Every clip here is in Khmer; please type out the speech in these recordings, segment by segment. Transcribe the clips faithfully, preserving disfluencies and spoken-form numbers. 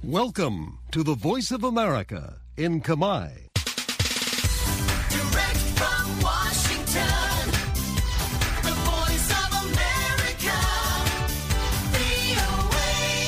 Welcome to the Voice of America in Khmer. Direct from Washington, the Voice of America, វី អូ เอ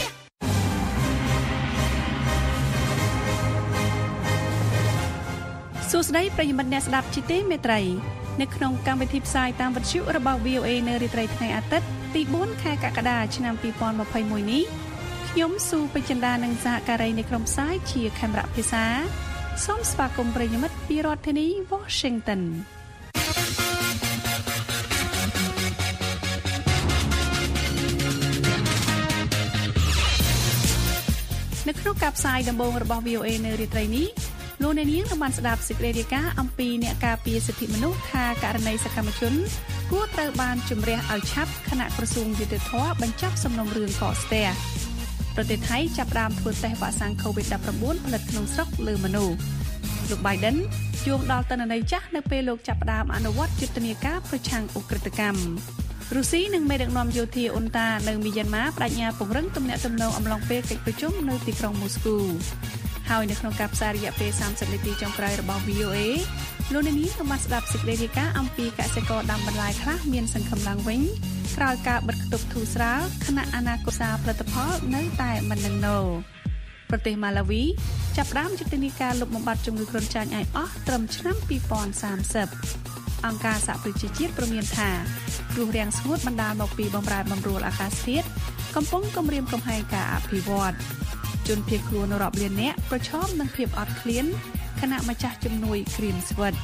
សួស្តីប្រិយមិត្តអ្នកស្ដាប់ជាទីមេត្រីនៅក្នុងកម្មវិធីផ្សាយតាមវិទ្យុរបស់ វី អូ เอ នៅរាត្រីថ្ងៃអាទិត្យទីបួនខែកក្កដាឆ្នាំពីរពាន់ម្ភៃមួយនេះខ្ញុំស៊ូពេជ្រចិន្តានិងសហការីនៃក្រុមផ្សាយជាខេមរៈភាសាសូមស្វាគមន៍ប្រិយមិត្តពីរដ្ឋធានី Washington នៅក្នុងការផ្សាយដំបូងរបស់ វី អូ เอ នៅរាត្រីនេះលោកអ្នកនាងនឹងបានស្ដាប់សេចក្តីរាយការណ៍អំពីអ្នកការពារសិទ្ធិមនុស្សថាករណីសកម្មជនគួរត្រូវបានជំរះឲ្យឆាប់គណៈក្រសួងយុតិធធម៌បញ្ចប់សំណុំរឿងកកស្ទះប្រទេសថៃចាប់ផ្ដើមធ្វើតេស្តវ៉ាក់សាំង កូវីដ ដប់ប្រាំបួន ផលិតក្នុងស្រុកលើមនុស្សលោក Biden យោងដល់ទិន្នន័យចាស់នៅពេលលោកចាប់ផ្ដើមអនុវត្តយុទ្ធនាការប្រឆាំងឧក្រិដ្ឋកម្មរុស្ស៊ីនិងមេដឹកនាំយោធាអ៊ុនតានៅមីយ៉ាន់ម៉ាបដិញ្ញាពង្រឹងទំនាក់ទំនងអំឡុងពេលកិច្ចប្រជុំនៅទីក្រុងម៉ូស្គូហើយនៅក្នុងការផ្សាយរយៈពេលសាមសិបនាទីចុងក្រោយរបស់ វី អូ เอ លោកនាងនឹងបានស្ដាប់សេចក្តីរាយការណ៍អំពីកសិករដាំបន្លែខ្លះមានសង្ឃឹមឡើងវិញក្រោយការបិទគប់ធូរស្រាលខណៈអនាគតសារផលិតផលនៅតែមិននឹងណូប្រទេសម៉ាឡាវីចាប់ផ្ដើមយុទ្ធនាការលុបបំបាត់ជំងឺគ្រុនចាញ់ឲ្យអស់ត្រឹមឆ្នាំពីរពាន់សាមសិបអង្គការសហប្រជាជាតិព្រមានថាគ្រោះរាំងស្ងួតបណ្ដាលមកពីបម្រែបម្រួលអាកាសធាតុកំពុងគំរាមកំហែងការអភិវឌ្ឍជនភៀសខ្លួនរាប់លាននាក់ប្រឈមនឹងភាពអត់ឃ្លានខណៈម្ចាស់ជំនួយក្រៀមស្វិត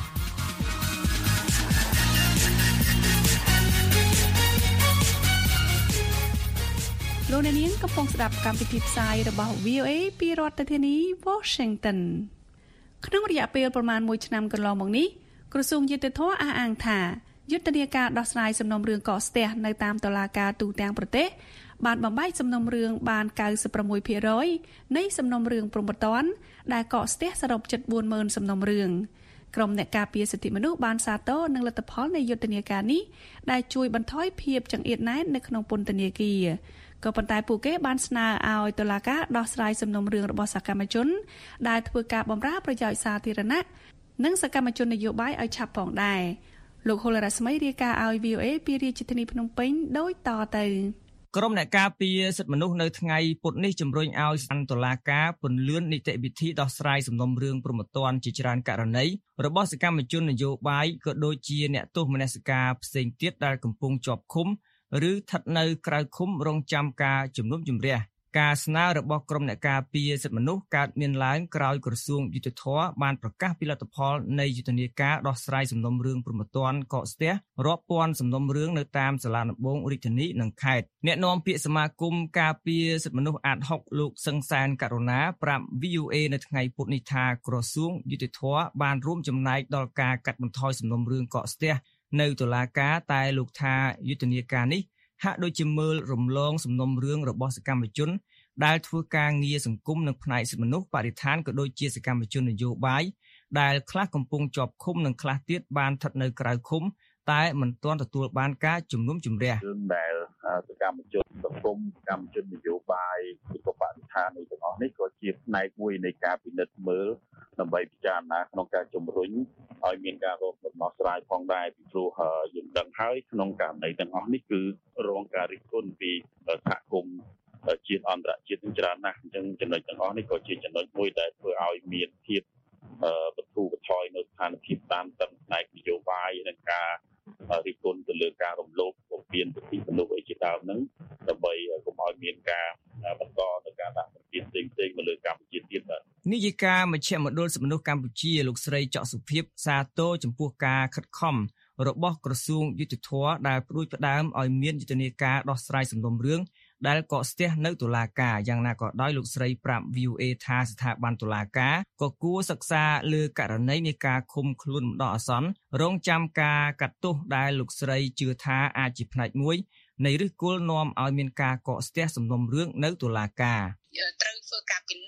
លោកអ្នកនាងកំពុងស្ដាប់កម្មវិធីផ្សាយរបស់ វី អូ เอ ពីរដ្ឋធានី Washington ក្នុងរយៈពេលប្រមាណមួយឆ្នាំកន្លងមកនេះក្រសួងយុតិធធម៌អះអាងថាយុទ្ធនាការដោះស្រាយសំណុំរឿងកកស្ទះនៅតាមតុលាការទូទាំងប្រទេសបានបំបែកសំណុំរឿងបានកៅសិបប្រាំមួយភាគរយនៃសំណុំរឿងព្រហ្មទណ្ឌដែលកកស្ទះសរុបជិតបួនម៉ឺនសំណុំរឿងក្រុមអ្នកការពារសិទ្ធិមនុស្សបានសាទរនឹងលទ្ធផលនៃយុទ្ធនាការនេះដែលជួយបន្ថយភាពចង្អៀតណែននៅក្នុងពន្ធនាគារក៏ប៉ុន្តែពួកគេបានស្នើឲ្យតុលាការដោះស្រាយសំណុំរឿងរបស់សកម្មជនដែលធ្វើការបម្រើប្រយោជន៍សាធារណៈនិងសកម្មជននយោបាយឲ្យឆាប់ផងដែរលោកហុលរស្មីរាយការណ៍ឲ្យ វី អូ เอ ពីរាជធានីភ្នំពេញដូចតទៅក្រុមអ្នកការពារសិទ្ធិមនុស្សនៅថ្ងៃពុធនេះជំរុញឲ្យសាលាតុលាការពន្យានីតិវិធីដោះស្រាយសំណុំរឿងព្រហ្មទណ្ឌជាច្រើនករណីរបស់សកម្មជននយោបាយក៏ដូចជាអ្នកទោសមនសិការផ្សេងទៀតដែលកំពុងជាប់ឃុំឬស្ថិតនៅក្រៅឃុំរងចាំការជំនុំជម្រះការស្នើរបស់ក្រុមអ្នកការពារសិទ្ធិមនុស្សកើតមានឡើងក្រោយក្រសួងយុតិធធម៌បានប្រកាសពីលទ្ធផលនៃយុទ្ធនាការដោះស្រាយសំណុំរឿងព្រហ្មទណ្ឌកកស្ទះរាប់ពាន់សំណុំរឿងនៅតាមសាលាដំបងរាជធានីនិងខេត្តអ្នកនាំពាក្យសមាគមការពារសិទ្ធិមនុស្សអាតហុកលោកសឹងសានករណាប្រាប់ វី អូ เอ នៅថ្ងៃពុធនេះថាក្រសួងយុតិធធម៌បានរួមចំណែកដល់ការកាត់បន្ថយសំណុំរឿងកកស្ទះនៅតុលាការតែលោកថាយុទ្ធនាការនេះហាក់ដូចជាមើលរំលងសំណុំរឿងរបស់សកម្មជនដែលធ្វើការងារសង្គមនិងផ្នែកសិទ្ធិមនុស្សបរិស្ថានក៏ដូចជាសកម្មជននយោបាយដែលខ្លះកំពុងជាប់ឃុំនិងខ្លះទៀតបានស្ថិតនៅក្រៅឃុំតែមិនទាន់ទទួលបានការជំនុំជម្រះរឿងដែលសកម្មជនសង្គមសកម្មជននយោបាយឬក៏បរិស្ថាននេះទាំងអស់នេះក៏ជាផ្នែកមួយនៃការពិនិត្យមើលដើម្បីពិចារណាក្នុងការជំរុញឲ្យមានការរកដំណោះស្រាយផងដែរពីព្រោះយើងដឹងហើយក្នុងករណីទាំងអស់នេះគឺរងការរិះគន់ពីសហគមន៍ជាតិអន្តរជាតិច្រើនណាស់អញ្ចឹងចំណុចទាំងអស់នេះក៏ជាចំណុចមួយដែលធ្វើឲ្យមានភាពបទូបថយនៅស្ថានភាពតាមតឹងផ្នែកនយោបាយនិងការរិះគន់ទៅលើការរំលោភបំពានសិទ្ធិមនុស្សអីជាដើមហ្នឹងដើម្បីកុំឲ្យមានការបន្តទៅការដាក់សម្ពាធផ្សេងៗមកលើកម្ពុជាទៀតបាទនាយិកាមជ្ឈមណ្ឌលសិទ្ធិមនុស្សកម្ពុជាលោកស្រីច័កសុភិបសាទរចំពោះការខិតខំរបស់ក្រសួងយុតិធធម៌ដែលផ្ដួចផ្ដើមឲ្យមានយុទ្ធនាការដោះស្រាយសំណុំរឿងដែលកកស្ទះនៅតុលាការយ៉ាងណាក៏ដោយលោកស្រីប្រាប់ វី អូ เอ ថាស្ថាប័នតុលាការក៏គួរសិក្សាលើករណីនៃការឃុំខ្លួនបណ្ដោះអាសន្នរងចាំការកាត់ទោសដែលលោកស្រីជឿថាអាចជាផ្នែកមួយនៃឫសគល់នាំឲ្យមានការកកស្ទះសំណុំរឿងនៅតុលាការត្រូវធ្វើការពិនិត្យ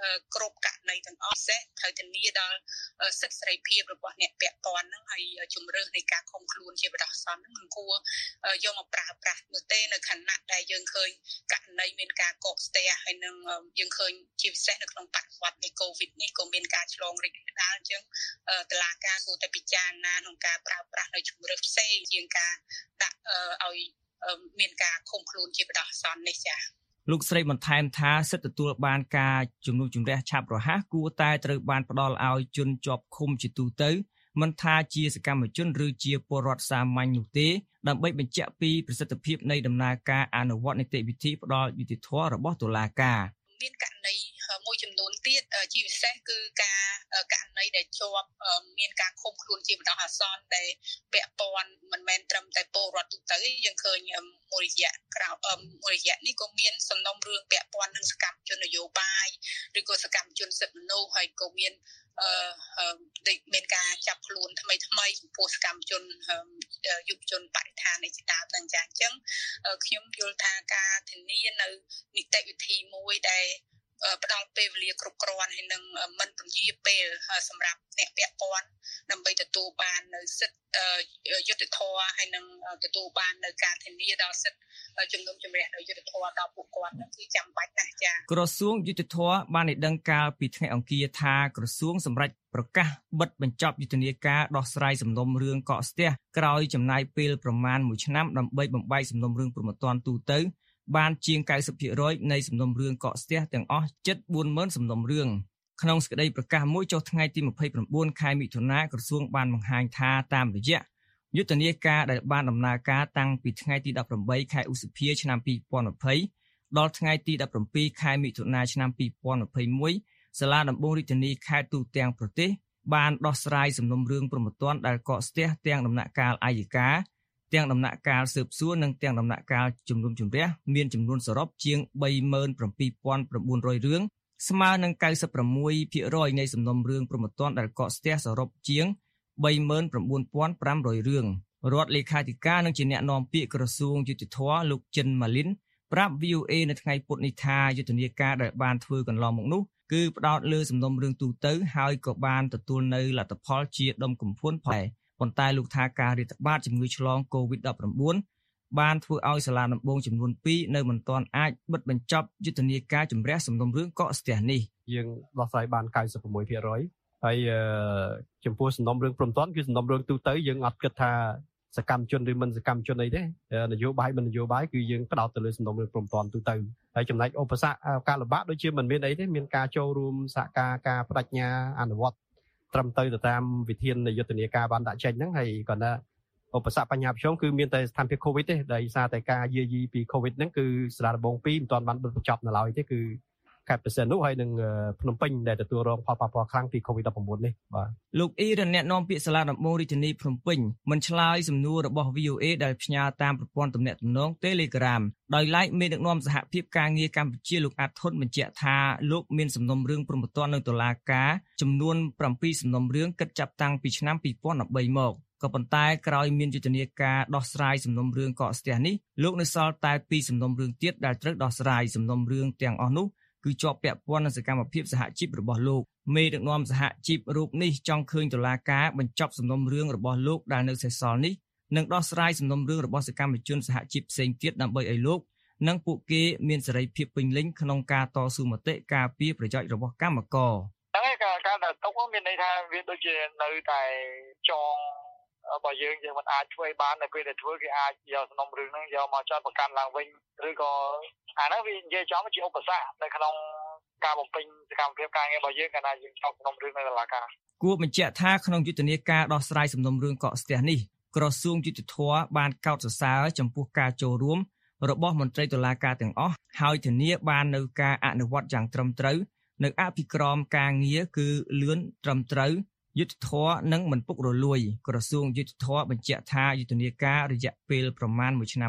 គ្រប់ករណីទាំងអស់សេះត្រូវធានាដល់សិទ្ធិសេរីភាពរបស់អ្នកពាក់ព័ន្ធហ្នឹងហើយជំរឿននៃការឃុំខ្លួនជាបដិសន្ធហ្នឹងមិនគួរយកមកប្រើប្រាស់នោះទេនៅខណៈដែលយើងឃើញករណីមានការកកស្ទះហើយនឹងយើងឃើញជាពិសេសនៅក្នុងបរិបទនៃ COVID នេះក៏មានការឆ្លងរីករាលដាលអញ្ចឹងតុលាការគួរតែពិចារណាក្នុងការប្រើប្រាស់នៅជំរឿនផ្សេងជាងការដាក់ឲ្យមានការឃុំខ្លួនជាបដិសន្ធនេះចា៎លោកស្រីបន្ថែមថាសិទ្ធិទទួលបានការជំនុំជម្រះឆាប់រហ័សគួរតែត្រូវបានផ្ដល់ឲ្យជនជាប់ឃុំជាទូទៅមិនថាជាសកម្មជនឬជាពលរដ្ឋសាមញ្ញនោះទេដើម្បីបញ្ជាក់ពីប្រសិទ្ធភាពនៃដំណើរការអនុវត្តនីតិវិធីផ្ដល់យុត្តិធម៌របស់តុលាការមានករណីមួយចំនួនទៀតជាពិសេសគឺការករណីដែលជាប់មានការឃុំខ្លួនជាបណ្ដោះអាសន្នដែលពាក់ព័ន្ធមិនមែនត្រឹមតែពលរដ្ឋទូទៅយើងឃើញមួយរយៈក្រោយមួយរយៈនេះក៏មានសំណុំរឿងពាក់ព័ន្ធនឹងសកម្មជននយោបាយឬក៏សកម្មជនសិទ្ធិមនុស្សហើយក៏មានអឺមានការចាប់ខ្លួនថ្មីថ្មីចំពោះសកម្មជនយុវជនបរិស្ថាននៃជាដើមហ្នឹងចាអញ្ចឹងខ្ញុំយល់ថាការធានានៅនីតិវិធីមួយដែលផ្ដល់ពេលវេលាគ្រប់គ្រាន់ហើយនឹងមិនពន្យាពេលសម្រាប់អ្នកពាក់ព័ន្ធដើម្បីទទួលបាននៅសិទ្ធិយុត្តិធម៌ហើយនឹងទទួលបាននៅការធានាដល់សិទ្ធិជំនុំជម្រះដោយយុត្តិធម៌ដល់ពួកគាត់នោះគឺចាំបាច់ណាស់ចា៎ក្រសួងយុត្តិធម៌បានឲ្យដឹងកាលពីថ្ងៃអង្គារថាក្រសួងសម្រេចប្រកាសបិទបញ្ចប់យុទ្ធនាការដោះស្រាយសំណុំរឿងកកស្ទះក្រោយចំណាយពេលប្រមាណមួយឆ្នាំដើម្បីបំបែកសំណុំរឿងព្រហ្មទណ្ឌទូទៅបានជាង 九十ភាគរយ នៃសំណុំរឿងកកស្ទះទាំងអស់ជិត bốnម៉ឺន សំណុំរឿងក្នុងសេចក្តីប្រកាសមួយចុះថ្ងៃទី ម្ភៃប្រាំបួន ខែមិថុនាក្រសួងបានបង្ហាញថាតាមរយៈយុទ្ធនាការដែលបានដំណើរការតាំងពីថ្ងៃទី ដប់ប្រាំបី ខែឧសភា ឆ្នាំ ពីរពាន់ยี่สิบ ដល់ថ្ងៃទី ដប់ប្រាំពីរ ខែមិថុនា ឆ្នាំ ពីរពាន់ยี่สิบเอ็ด សាលាដំបងរាជធានីខេត្តទូទាំងប្រទេសបានដោះស្រាយសំណុំរឿងព្រហ្មទណ្ឌដែលកកស្ទះទាំងដំណាក់កាលអัยការទាំងដំណាក់កាលស៊ើបសួរនិងទាំងដំណាក់កាលជំនុំជម្រះមានចំនួនសរុបជាង ba mươi bảy nghìn chín trăm រឿងស្មើនឹង 九十六ភាគរយ នៃសំណុំរឿងព្រហ្មទណ្ឌដែលកកស្ទះសរុបជាង ba mươi chín nghìn năm trăm រឿងរដ្ឋលេខាធិការនិងជាអ្នកនាំពាក្យក្រសួងយុតិធម៌លោកចិនម៉ាលីនប្រាប់ V O A នៅថ្ងៃពុធនេះថាយុទ្ធនាការដែលបានធ្វើកន្លងមកនោះគឺផ្ដោតលើសំណុំរឿងទូទៅហើយក៏បានទទួលនៅលទ្ធផលជាដុំកំភួនផងប៉ុន្តែលោកថាការរាតត្បាតជំងឺឆ្លង COVID ដប់ប្រាំបួន បានធ្វើឲ្យសាលាដំបងចំនួនពីរនៅមិនទាន់អាចបិទបញ្ចប់យុទ្ធនាការជំរះសំណុំរឿងកកស្ទះនេះយើងដោះស្រាយបាន 九十六ភាគរយ ហើយចំពោះសំណុំរឿងព្រហ្មទណ្ឌគឺសំណុំរឿងទូទៅយើងអត់គិតថាសកម្មជនឬមិនសកម្មជនអីទេនយោបាយមិននយោបាយគឺយើងផ្ដោតទៅលើសំណុំរឿងព្រហ្មទណ្ឌទូទៅហើយចំណែកឧបសគ្គការលំបាកដូចជាមិនមានអីទេមានការចូលរួមសហការការបដិញ្ញាអនុវត្តត្រឹមទៅតាមវិធាននៃយុទ្ធនាការបានដាក់ចេញហ្នឹងហើយក៏ណាឧបសគ្គបញ្ហាប្រឈមគឺមានតែស្ថានភាព COVID ទេដោយសារតែការយាយីពី COVID ហ្នឹងគឺសាលាដំបងពីរមិនទាន់បានបិទបញ្ចប់នៅឡើយទេគឺខេត្តព្រះសីហនុហើយនឹងភ្នំពេញដែលទទួលរងផលប៉ះពាល់ខ្លាំងពី COVID ដប់ប្រាំបួន នេះបាទលោកអ៊ីរ៉ានអ្នកនាំពាក្យសាលាដំបងរាជធានីភ្នំពេញមិនឆ្លើយសំណួររបស់ V O A ដែលផ្ញើតាមប្រព័ន្ធទំនាក់ទំនង Telegram ដោយឡែកមេដឹកនាំសហភាពការងារកម្ពុជាលោកអាត់ធុនបញ្ជាក់ថាលោកមានសំណុំរឿងព្រហ្មទណ្ឌនៅតុលាការចំនួន bảy សំណុំរឿងគិតចាប់តាំងពីឆ្នាំ ពីរពាន់ยี่สิบสาม មកក៏ប៉ុន្តែក្រោយមានយុទ្ធនាការដោះស្រាយសំណុំរឿងកកស្ទះនេះលោកនៅសល់តែពីរសំណុំរឿងទៀតដែលត្រូវដោះស្រាយសំណុំរឿងទាំងអស់នោះគឺជាប់ពាក់ព័ន្ធនឹងសកម្មភាពសហជីពរបស់លោកមេដឹកនាំសហជីពរូបនេះចង់ឃើញតុលាការបញ្ចប់សំណុំរឿងរបស់លោកដែលនៅសេសសល់នេះនិងដោះស្រាយសំណុំរឿងរបស់សកម្មជនសហជីពផ្សេងទៀតដើម្បីឲ្យលោកនិងពួកគេមានសេរីភាពពេញលេញក្នុងការតស៊ូមតិការពារប្រយោជន៍របស់កម្មករហ្នឹងហើយការការដែលຕົកមានន័យថាវាដូចជានៅតែចងបើយើងយើងមិនអាចធ្វើបាននៅពេលដែលធ្វើគេអាចយកសំណុំរឿងហ្នឹងយកមកចោទប្រកាន់ឡើងវិញឬក៏អាហ្នឹងវានិយាយចំជាឧបសគ្គនៅក្នុងការបំពេញសកម្មភាពការងាររបស់យើងកាលណាយើងចោទសំណុំរឿងនៅតុលាការគួរបញ្ជាក់ថាក្នុងយុទ្ធនាការដោះស្រាយសំណុំរឿងកកស្ទះនេះក្រសួងយុតិធម៌បានកោតសរសើរចំពោះការចូលរួមរបស់មន្ត្រីតុលាការទាំងអស់ហើយធានាបាននៅការអនុវត្តយ៉ាងត្រឹមត្រូវនៅអភិក្រមការងារគឺលឿនត្រឹមត្រូវយុទ្ធធរនិងមិនពុករលួយក្រសួងយុទ្ធធរបញ្ជាក់ថាយុទ្ធនាការរយៈពេលប្រមាណមួយឆ្នាំនេះ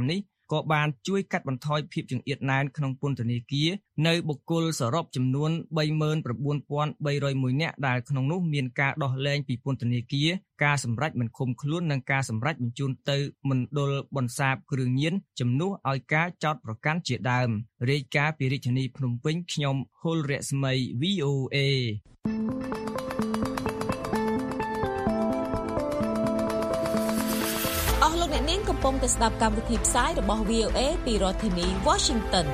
ក៏បានជួយកាត់បន្ថយភាពចង្អៀតណែនក្នុងពន្ធនាគារនៅបុគ្គលសរុបចំនួន ba mươi chín nghìn ba trăm một mươi នាក់ដែលក្នុងនោះមានការដោះលែងពីពន្ធនាគារការសម្រេចមិនឃុំខ្លួននិងការសម្រេចបញ្ជូនទៅមណ្ឌលបន្សាបគ្រឿងញៀនជំនួសឲ្យការចោទប្រកាន់ជាដើមរាយការណ៍ពីរាជធានីភ្នំពេញខ្ញុំហុលរស្មី V O A អស់លោកអ្នកនាងកំពុងតែស្ដាប់កម្មវិធីផ្សាយរបស់ V O A ពីរដ្ឋធានី Washington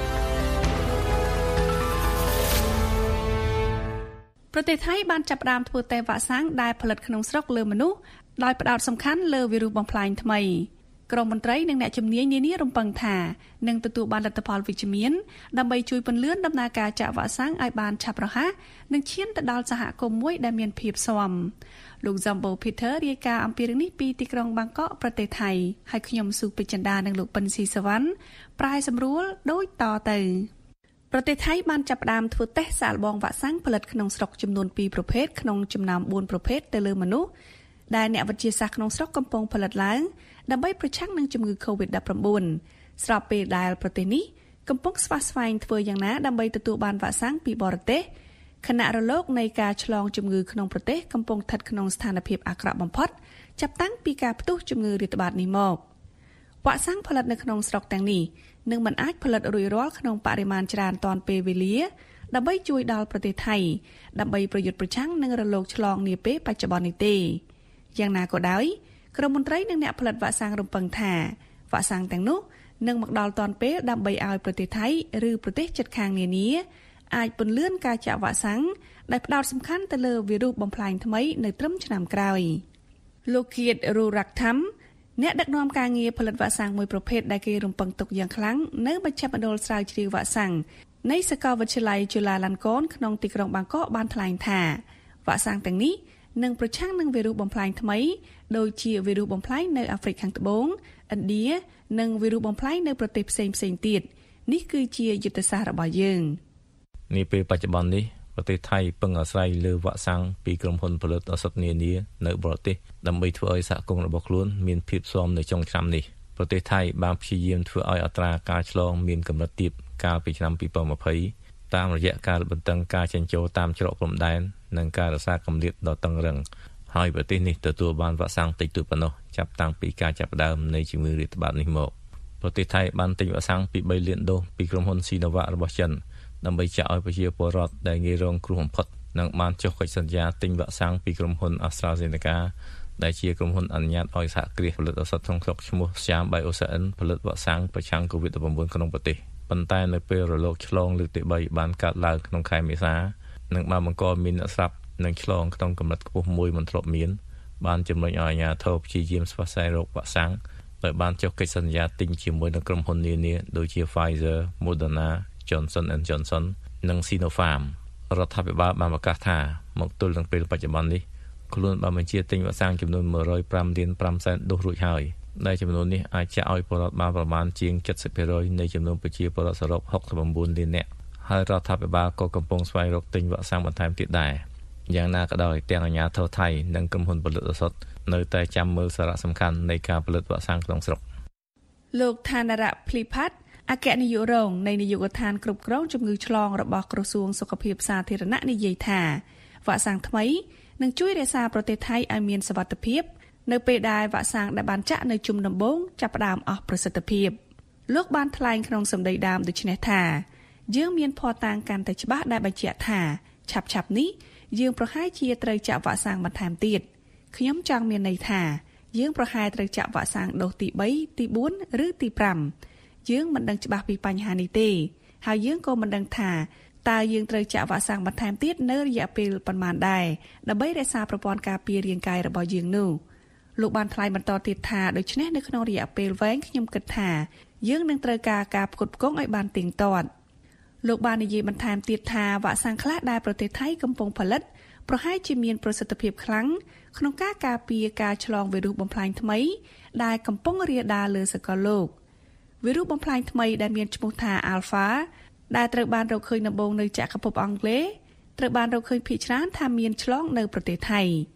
ប្រទេសថៃបានចាប់ផ្ដើមធ្វើតេស្តវ៉ាក់សាំងដែលផលិតក្នុងស្រុកលើមនុស្សដោយផ្ដោតសំខាន់លើវីរុសបំផ្លាញថ្មីក្រមមន្ត្រីនិងអ្នកជំនាញនានារំពឹងថានឹងទទួលបានលទ្ធផលវិជ្ជមានដើម្បីជួយពន្លឿនដំណើរការចាក់វ៉ាក់សាំងឲ្យបានឆាប់រហ័សនិងឈានទៅដល់សហគមន៍មួយដែលមានភាពស៊ាំលោក Zambo Peter រាយការណ៍អំពីរឿងនេះពីទីក្រុងបាងកកប្រទេសថៃហើយខ្ញុំស៊ូពេជ្រចិន្តានិងលោកប៉ិនស៊ីសវណ្ណប្រាយសម្រួលដូចតទៅប្រទេសថៃបានចាប់ផ្ដើមធ្វើតេស្តសាកល្បងវ៉ាក់សាំងផលិតក្នុងស្រុកចំនួនពីរប្រភេទក្នុងចំណោមបួនប្រភេទទៅលើមនុស្សដែលអ្នកវិទ្យាសាស្ត្រក្នុងស្រុកកំពុងផលិតឡើងដើម្បីប្រឆាំងនឹងជំងឺ កូវីដ ដប់ប្រាំបួន ស្របពេលដែលប្រទេសនេះកំពុងស្វះស្វែងធ្វើយ៉ាងណាដើម្បីទទួលបានវ៉ាក់សាំងពីបរទេសខណៈរលកនៃការឆ្លងជំងឺក្នុងប្រទេសកំពុងស្ថិតក្នុងស្ថានភាពអាក្រក់បំផុតចាប់តាំងពីការផ្ទុះជំងឺរាតត្បាតនេះមកវ៉ាក់សាំងផលិតនៅក្នុងស្រុកទាំងនេះនឹងមិនអាចផលិតរួចរាល់ក្នុងបរិមាណច្រើនទាន់ពេលវេលាដើម្បីជួយដល់ប្រទេសថៃដើម្បីប្រយុទ្ធប្រឆាំងនឹងរលកឆ្លងនាពេលបច្ចុប្បន្ននេះទេយ៉ាងណាក៏ដោយក្រមមន្ត្រីនិងអ្នកផលិតវ៉ាក់សាំងរំពឹងថាវ៉ាក់សាំងទាំងនោះនឹងមកដល់ទាន់ពេលដើម្បីឲ្យប្រទេសថៃឬប្រទេសជិតខាងនានាអាចពន្លឿនការចាក់វ៉ាក់សាំងដែលផ្ដោតសំខាន់ទៅលើវីរុសបំផ្លាញថ្មីនៅត្រឹមឆ្នាំក្រោយលោកគៀតរូរ៉ាក់ថាំអ្នកដឹកនាំការងារផលិតវ៉ាក់សាំងមួយប្រភេទដែលគេរំពឹងទុកយ៉ាងខ្លាំងនៅមជ្ឈមណ្ឌលស្រាវជ្រាវវ៉ាក់សាំងនៃសាកលវិទ្យាល័យជូឡាឡាន់កូនក្នុងទីក្រុងបាងកកបានថ្លែងថាវ៉ាក់សាំងទាំងនេះនឹងប្រឆាំងនឹងវីរុសបំផ្លាញថ្មីដូចជាវីរុសបំផ្លាញនៅអាហ្វ្រិកខាងត្បូងឥណ្ឌានិងវីរុសបំផ្លាញនៅប្រទេសផ្សេងផ្សេងទៀតនេះគឺជាយុទ្ធសាស្ត្ររបស់យើងនាពេលបច្ចុប្បន្ននេះប្រទេសថៃពឹងអាស្រ័យលើវ៉ាក់សាំងពីក្រុមហ៊ុនផលិតឱសថនានានៅបរទេសដើម្បីធ្វើឲ្យសហគមន៍របស់ខ្លួនមានភាពស៊ាំនៅចុងឆ្នាំនេះប្រទេសថៃបានព្យាយាមធ្វើឲ្យអត្រាការឆ្លងមានកម្រិតទាបកាលពីឆ្នាំពីរពាន់ยี่สิบតាមរយៈការបន្តឹងការចិញ្ចោតាមច្រកព្រំដែននិងការរក្សាកម្រិតដ៏តឹងរ៉ឹងហើយប្រទេសនេះទទួលបានវ៉ាក់សាំងតិចតួចប៉ុណ្ណោះចាប់តាំងពីការចាប់ផ្ដើមនៃជំងឺរាតត្បាតនេះមកប្រទេសថៃបានទិញវ៉ាក់សាំងពីបីលានដូសពីក្រុមហ៊ុន Sinovac របស់ចិនដើម្បីចាក់ឲ្យប្រជាពលរដ្ឋដែលងាយរងគ្រោះបំផុតនិងបានចុះកិច្ចសន្យាទិញវ៉ាក់សាំងពីក្រុមហ៊ុន AstraZeneca ដែលជាក្រុមហ៊ុនអនុញ្ញាតឲ្យសហគ្រាសផលិតឱសថក្នុងស្រុកឈ្មោះ Siam Biosen ផលិតវ៉ាក់សាំងប្រឆាំង កូវីដ ដប់ប្រាំបួន ក្នុងប្រទេសប៉ុន្តែនៅពេលរលកឆ្លងលើកទីបីបានកើតឡើងក្នុងខែមេសានិងបានបង្កមានអ្នកស្លាប់និងឆ្លងក្នុងកម្រិតខ្ពស់មួយមិនធ្លាប់មានបានជំរុញឲ្យអាជ្ញាធរព្យាយាមស្វះស្វែងរកវ៉ាក់សាំងដោយបានចុះកិច្ចសន្យាទិញជាមួយនឹងក្រុមហ៊ុននានាដូចជា Pfizer, Moderna, Johnson and Johnson និង Sinopharm រដ្ឋាភិបាលបានប្រកាសថាមកទល់នឹងពេលបច្ចុប្បន្ននេះខ្លួនបានបញ្ជាទិញវ៉ាក់សាំងចំនួនmột trăm lẻ nămលានfiveសែនដូសរួចហើយដែលចំនួននេះអាចចាក់ឲ្យពលរដ្ឋបានប្រមាណជាងseventy percentនៃចំនួនប្រជាពលរដ្ឋសរុបsixty-nineលាននាក់ហើយរដ្ឋាភិបាលក៏កំពុងស្វែងរកទិញវ៉ាក់សាំងបន្ថែមទៀតដែរយ៉ាងណាក៏ដោយទាំងអាជ្ញាធរថៃនិងក្រុមហ៊ុនផលិតឱសថនៅតែចាំមើលសារៈសំខាន់នៃការផលិតវ៉ាក់សាំងក្នុងស្រុកលោកថានរៈភ្លីផាត់អគ្គនាយករងនៃនាយកដ្ឋានគ្រប់គ្រងជំងឺឆ្លងរបស់ក្រសួងសុខភាពសាធារណៈនិយាយថាវ៉ាក់សាំងថ្មីនឹងជួយរក្សាប្រទេសថៃឲ្យមានសុវត្ថិភាពនៅពេលដែលវ៉ាក់សាំងដែលបានចាក់នៅជុំដំបូងចាប់ផ្ដើមអស់ប្រសិទ្ធភាពលោកបានថ្លែងក្នុងសម្ដីដើមដូចនេះថាយើងមានភស្តុតាងកាន់តែច្បាស់ដែលបញ្ជាក់ថាឆាប់ឆាប់នេះយើងប្រហែលជាត្រូវចាក់វ៉ាក់សាំងបន្ថែមទៀតខ្ញុំចង់មានន័យថាយើងប្រហែលត្រូវចាក់វ៉ាក់សាំងដូសទីបីទីបួនឬទីfiveយើងមិនដឹងច្បាស់ពីបញ្ហានេះទេហើយយើងក៏មិនដឹងថាតើយើងត្រូវចាក់វ៉ាក់សាំងបន្ថែមទៀតនៅរយៈពេលប៉ុន្មានដែរដើម្បីរក្សាប្រព័ន្ធការពាររាងកាយរបស់យើងនោះលោកបានថ្លែងបន្តទៀតថាដូច្នេះនៅក្នុងរយៈពេលវែងខ្ញុំគិតថាយើងនឹងត្រូវការការផ្គត់ផ្គង់ឲ្យបានទៀងទាត់លោកបាននិយាយបន្ថែមទៀតថាវ៉ាក់សាំងខ្លះដែលប្រទេសថៃកំពុងផលិតប្រហែលជាមានប្រសិទ្ធភាពខ្លាំងក្នុងការការពារការឆ្លងវីរុសបំផ្លាញថ្មីដែលកំពុងរាលដាលលើសកលលោកវីរុសបំផ្លាញថ្មីដែលមានឈ្មោះថា Alpha ដែលត្រូវបានរកឃើញដំបូងនៅចក្រភពអង់គ្លេសត្រូវបានរកឃើញភាគច្រើនថាមានឆ្លងនៅប្រទេសថៃ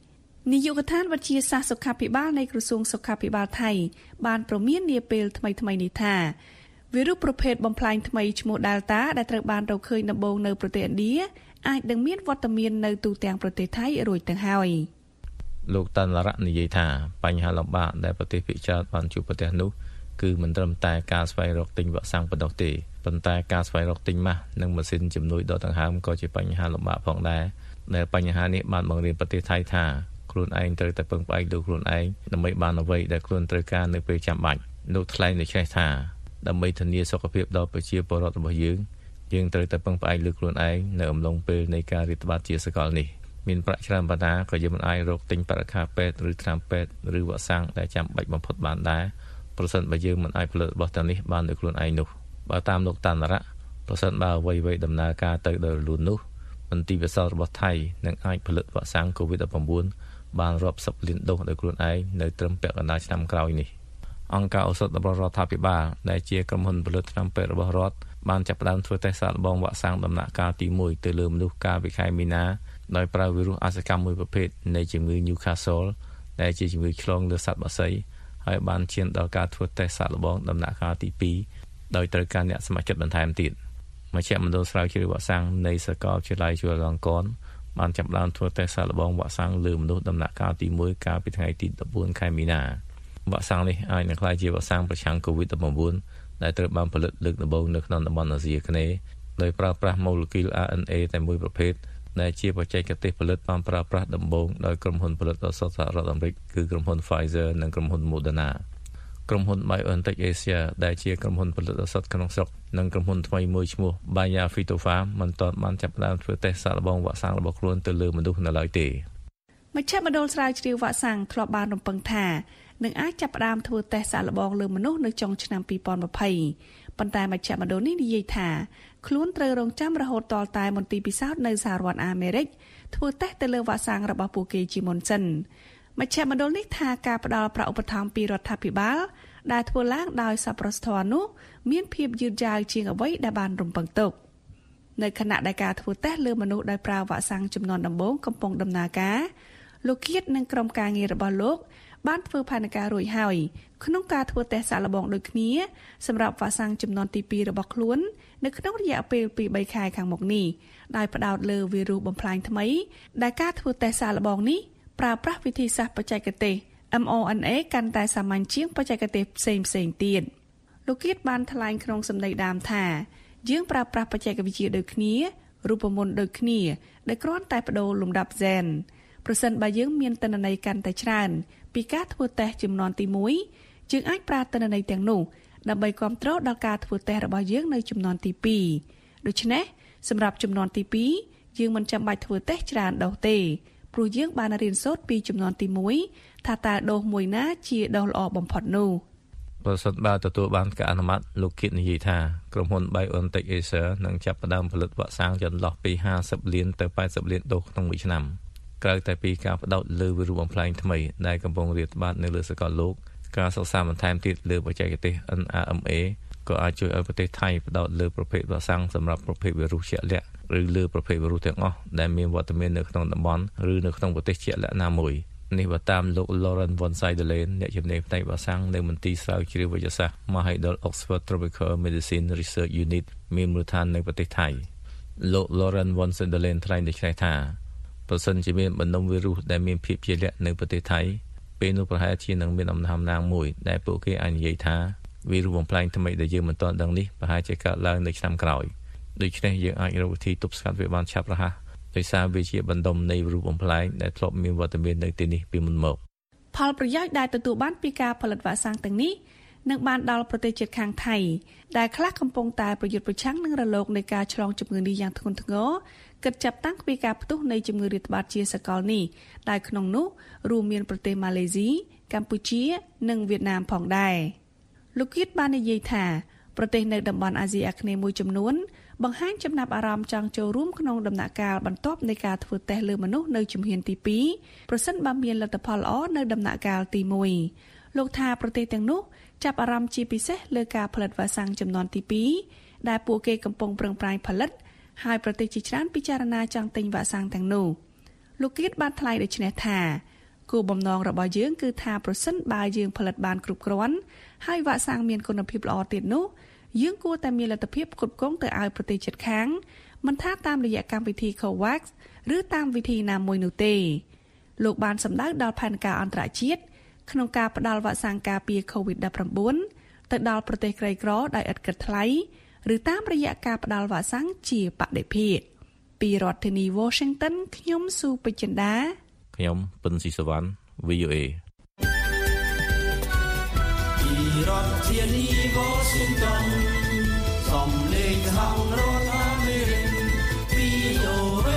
នាយកដ្ឋានវិទ្យាសាស្ត្រសុខាភិបាលនៃក្រសួងសុខាភិបាលថៃបានប្រមាននាពេលថ្មីៗនេះថាវីរុសប្រភេទបំផ្លាញថ្មីឈ្មោះ Delta ដែលត្រូវបានរកឃើញដំបូងនៅប្រទេសឥណ្ឌាអាចនឹងមានវត្តមាននៅទូទាំងប្រទេសថៃរួចទៅហើយលោកតាន់រៈនិយាយថាបញ្ហាលំបាកដែលប្រទេសភាគច្រើនបានជួបប្រទេសនោះគឺមិនត្រឹមតែការស្វែងរកទិញវ៉ាក់សាំងប៉ុណ្ណោះទេប៉ុន្តែការស្វែងរកទិញម៉ាស់និងម៉ាស៊ីនជំនួយដកដង្ហើមក៏ជាបញ្ហាលំបាកផងដែរដែលបញ្ហានេះបានបង្រៀនប្រទេសថៃថាខ្លួនឯងត្រូវតែពឹងផ្អែកលើខ្លួនឯងដើម្បីបានអ្វីដែលខ្លួនត្រូវការនៅពេលចាំបាច់លោកថ្លែងដូចនេះថាដើម្បីធានាសុខភាពដល់ប្រជាពលរដ្ឋរបស់យើងយើងត្រូវតែពឹងផ្អែកលើខ្លួនឯងនៅអំឡុងពេលនៃការរាតត្បាតជាសកលនេះមានប្រាក់ច្រើនប៉ុណ្ណាក៏យើងមិនអាចរកទិញបរិក្ខារពេទ្យឬថ្នាំពេទ្យឬវ៉ាក់សាំងដែលចាំបាច់បំផុតបានដែរប្រសិនបើយើងមិនអាចផលិតរបស់ទាំងនេះបានដោយខ្លួនឯងនោះបើតាមលោកតាន់រៈប្រសិនបើអ្វីៗដំណើរការទៅដោយរលូននោះមន្ទីរពិសោធន៍របស់ថៃនឹងអាចផលិតវ៉ាក់សាំង កូវីដ ដប់ប្រាំបួន បានរាប់សិបលានដូសដោយខ្លួនឯងនៅត្រឹមពាក់កណ្ដាលឆ្នាំក្រោយនេះអង្គការឱសថរបស់រដ្ឋាភិបាលដែលជាក្រុមហ៊ុនផលិតថ្នាំពេទ្យរបស់រដ្ឋបានចាប់ផ្ដើមធ្វើតេស្តសាកល្បងវ៉ាក់សាំងដំណាក់កាលទីមួយទៅលើមនុស្សកាលពីខែមីនាដោយប្រើវីរុសអសកម្មមួយប្រភេទនៃជំងឺ Newcastle ដែលជាជំងឺឆ្លងលើសត្វបក្សីហើយបានឈានដល់ការធ្វើតេស្តសាកល្បងដំណាក់កាលទីពីរដោយត្រូវការអ្នកស្ម័គ្រចិត្តបន្ថែមទៀតមជ្ឈមណ្ឌលស្រាវជ្រាវវ៉ាក់សាំងនៃសាកលវិទ្យាល័យจุฬาលង្កនបានចាប់ផ្ដើមធ្វើតេស្តសាកល្បងវ៉ាក់សាំងលើមនុស្សដំណាក់កាលទីមួយកាលពីថ្ងៃទីដប់បួនខែមីនាវ៉ាក់សាំងនេះអាចនឹងក្លាយជាវ៉ាក់សាំងប្រឆាំង កូវីដ ដប់ប្រាំបួន ដែលត្រូវបានផលិតលើកដំបូងនៅក្នុងតំបន់អាស៊ីអាគ្នេយ៍ដោយប្រើប្រាស់ម៉ូលេគុល អារ អិន អេ តែមួយប្រភេទដែលជាបច្ចេកទេសផលិតបានប្រើប្រាស់ដំបូងដោយក្រុមហ៊ុនផលិតឱសថសហរដ្ឋអាមេរិកគឺក្រុមហ៊ុន Pfizer និងក្រុមហ៊ុន Moderna ក្រុមហ៊ុន BioNTech Asia ដែលជាក្រុមហ៊ុនផលិតឱសថក្នុងស្រុកនិងក្រុមហ៊ុនថ្មីមួយឈ្មោះ Bayer Phytopharm មិនទាន់បានចាប់ផ្ដើមធ្វើតេស្តសាកល្បងវ៉ាក់សាំងរបស់ខ្លួនទៅលើមនុស្សនៅឡើយទេមជ្ឈមណ្ឌលស្រាវជ្រាវវ៉ាក់សាំងធ្លាប់បានរំពឹងថានឹងអាចចាប់ផ្ដើមធ្វើតេស្តសាកល្បងលើមនុស្សនៅចុងឆ្នាំពីរពាន់ยี่สิบប៉ុន្តែមជ្ឈមណ្ឌលនេះនិយាយថាខ្លួនត្រូវរងចាំរហូតដល់តែមន្ទីរពិសោធន៍នៅសហរដ្ឋអាមេរិកធ្វើតេស្តទៅលើវ៉ាក់សាំងរបស់ពួកគេជាមុនសិនមជ្ឈមណ្ឌលនេះថាការផ្ដល់ប្រាក់ឧបត្ថម្ភពីរដ្ឋាភិបាលដែលធ្វើឡើងដោយសប្បុរសធម៌នោះមានភាពយឺតយ៉ាវជាងអ្វីដែលបានរំពឹងទុកនៅខណៈដែលការធ្វើតេស្តលើមនុស្សដោយប្រើវ៉ាក់សាំងចំនួនដំបូងកំពុងដំណើរការលោកគៀតនិងក្រុមការងាររបស់លោកបានធ្វើផែនការរួចហើយក្នុងការធ្វើតេស្តសាកល្បងដូចគ្នាសម្រាប់វ៉ាក់សាំងចំនួនទីពីររបស់ខ្លួននៅក្នុងរយៈពេលពីរបីខែខាងមុខនេះដោយផ្ដោតលើវីរុសបំផ្លាញថ្មីដែលការធ្វើតេស្តសាកល្បងនេះប្រើប្រាស់វិធីសាស្ត្របច្ចេកទេស em rờ en a កាន់តែសាមញ្ញជាងបច្ចេកទេសផ្សេងផ្សេងទៀតលោកគៀតបានថ្លែងក្នុងសម្ដីដើមថាយើងប្រើប្រាស់បច្ចេកវិទ្យាដូចគ្នារូបមន្តដូចគ្នាដែលគ្រាន់តែបដូរលំដាប់ហ្សែនប្រសិនបើយើងមានទិន្នន័យកាន់តែច្រើនពីការធ្វើតេស្តចំនួនទីមួយយើងអាចប្រើទិន្នន័យទាំងនោះដើម្បីគ្រប់គ្រងដល់ការធ្វើតេស្តរបស់យើងនៅចំនួនទីពីរដូច្នេះសម្រាប់ចំនួនទីពីរយើងមិនចាំបាច់ធ្វើតេស្តច្រើនដូសទេព្រោះយើងបានរៀនសូត្រពីចំនួនទីមួយថាតើដូសមួយណាជាដូសល្អបំផុតនោះប្រសិនបើទទួលបានការអនុម័តលោកគៀតនិយាយថាក្រុមហ៊ុន BioNTech Asia នឹងចាប់ផ្ដើមផលិតវ៉ាក់សាំងចន្លោះពីห้าสิบលានទៅแปดสิบលានដូសក្នុងមួយឆ្នាំក្រៅតែពីការផ្ដោតលើវីរុសបំផ្លាញថ្មីដែលកំពុងរាតត្បាតនៅលើសកលលោកការសិក្សាបន្ថែមទៀតលើបច្ចេកទេស en a em a ក៏អាចជួយឲ្យប្រទេសថៃផ្ដោតលើប្រភេទវ៉ាក់សាំងសម្រាប់ប្រភេទវីរុសជាក់លាក់ឬលើប្រភេទវីរុសទាំងអស់ដែលមានវត្តមាននៅក្នុងតំបន់ឬនៅក្នុងប្រទេសជាក់លាក់ណាមួយនេះបើតាមលោក Lauren von Seidelen អ្នកជំនាញផ្នែកវ៉ាក់សាំងនៅមន្ទីរស្រាវជ្រាវវិទ្យាសាស្ត្រ Mahidol Oxford Tropical Medicine Research Unit មានមូលដ្ឋាននៅប្រទេសថៃលោក Lauren von Seidelen ថ្លែងដូចនេះថាប្រសិនជាមានបណ្ដុំវីរុសដែលមានភាពជាលាក់នៅប្រទេសថៃពេលនោះប្រហែលជានឹងមានអំណះអំណាងមួយដែលពួកគេអាចនិយាយថាវីរុសបំផ្លាញថ្មីដែលយើងមិនទាន់ដឹងនេះប្រហែលជាកើតឡើងនៅឆ្នាំក្រោយដូច្នេះយើងអាចរកវិធីទប់ស្កាត់វាបានឆាប់រហ័សដោយសារវាជាបណ្ដុំនៃវីរុសបំផ្លាញដែលធ្លាប់មានវត្តមាននៅទីនេះពីមុនមកផលប្រយោជន៍ដែលទទួលបានពីការផលិតវ៉ាក់សាំងទាំងនេះនឹងបានដល់ប្រទេសជិតខាងថៃដែលខ្លះកំពុងតែប្រយុទ្ធប្រឆាំងនឹងរលកនៃការឆ្លងជំងឺនេះយ៉ាងធ្ងន់ធ្ងរគិតចាប់តាំងពីការផ្ទុះនៃជំងឺរាតត្បាតជាសកលនេះដែលក្នុងនោះរួមមានប្រទេសម៉ាឡេស៊ីកម្ពុជានិងវៀតណាមផងដែរលោកគៀតបាននិយាយថាប្រទេសនៅតំបន់អាស៊ីអាគ្នេយ៍មួយចំនួនបង្ហាញចំណាប់អារម្មណ៍ចង់ចូលរួមក្នុងដំណាក់កាលបន្ទាប់នៃការធ្វើតេស្តលើមនុស្សនៅជំហានទីពីរប្រសិនបើមានលទ្ធផលល្អនៅដំណាក់កាលទីមួយលោកថាប្រទេសទាំងនោះចាប់អារម្មណ៍ជាពិសេសលើការផលិតវ៉ាក់សាំងចំនួនទីពីរដែលពួកគេកំពុងប្រឹងប្រែងផលិតហើយប្រទេសជាច្រើនពិចារណាចង់ទិញវ៉ាក់សាំងទាំងនោះលោកគៀតបានថ្លែងដូចនេះថាគោលបំណងរបស់យើងគឺថាប្រសិនបើយើងផលិតបានគ្រប់គ្រាន់ហើយវ៉ាក់សាំងមានគុណភាពល្អទៀតនោះយើងគួរតែមានលទ្ធភាពផ្គត់ផ្គង់ទៅឲ្យប្រទេសជិតខាងមិនថាតាមរយៈកម្មវិធី COVAX ឬតាមវិធីណាមួយនោះទេលោកបានសម្ដៅដល់ផែនការអន្តរជាតិក្នុងការផ្ដល់វ៉ាក់សាំងការពារ កូវីដ ដប់ប្រាំបួន ទៅដល់ប្រទេសក្រីក្រដោយឥតគិតថ្លៃឬតាមរយៈការផ្ដល់វ៉ាក់សាំងជាបដិភាគពីរដ្ឋធានី Washington ខ្ញុំស៊ូពេជ្រចិន្តាខ្ញុំពិនស៊ីសវណ្ណ វី អូ เอពីរដ្ឋធានី Washington សំឡេងខាងរដ្ឋអាមេរិក វី អូ เอ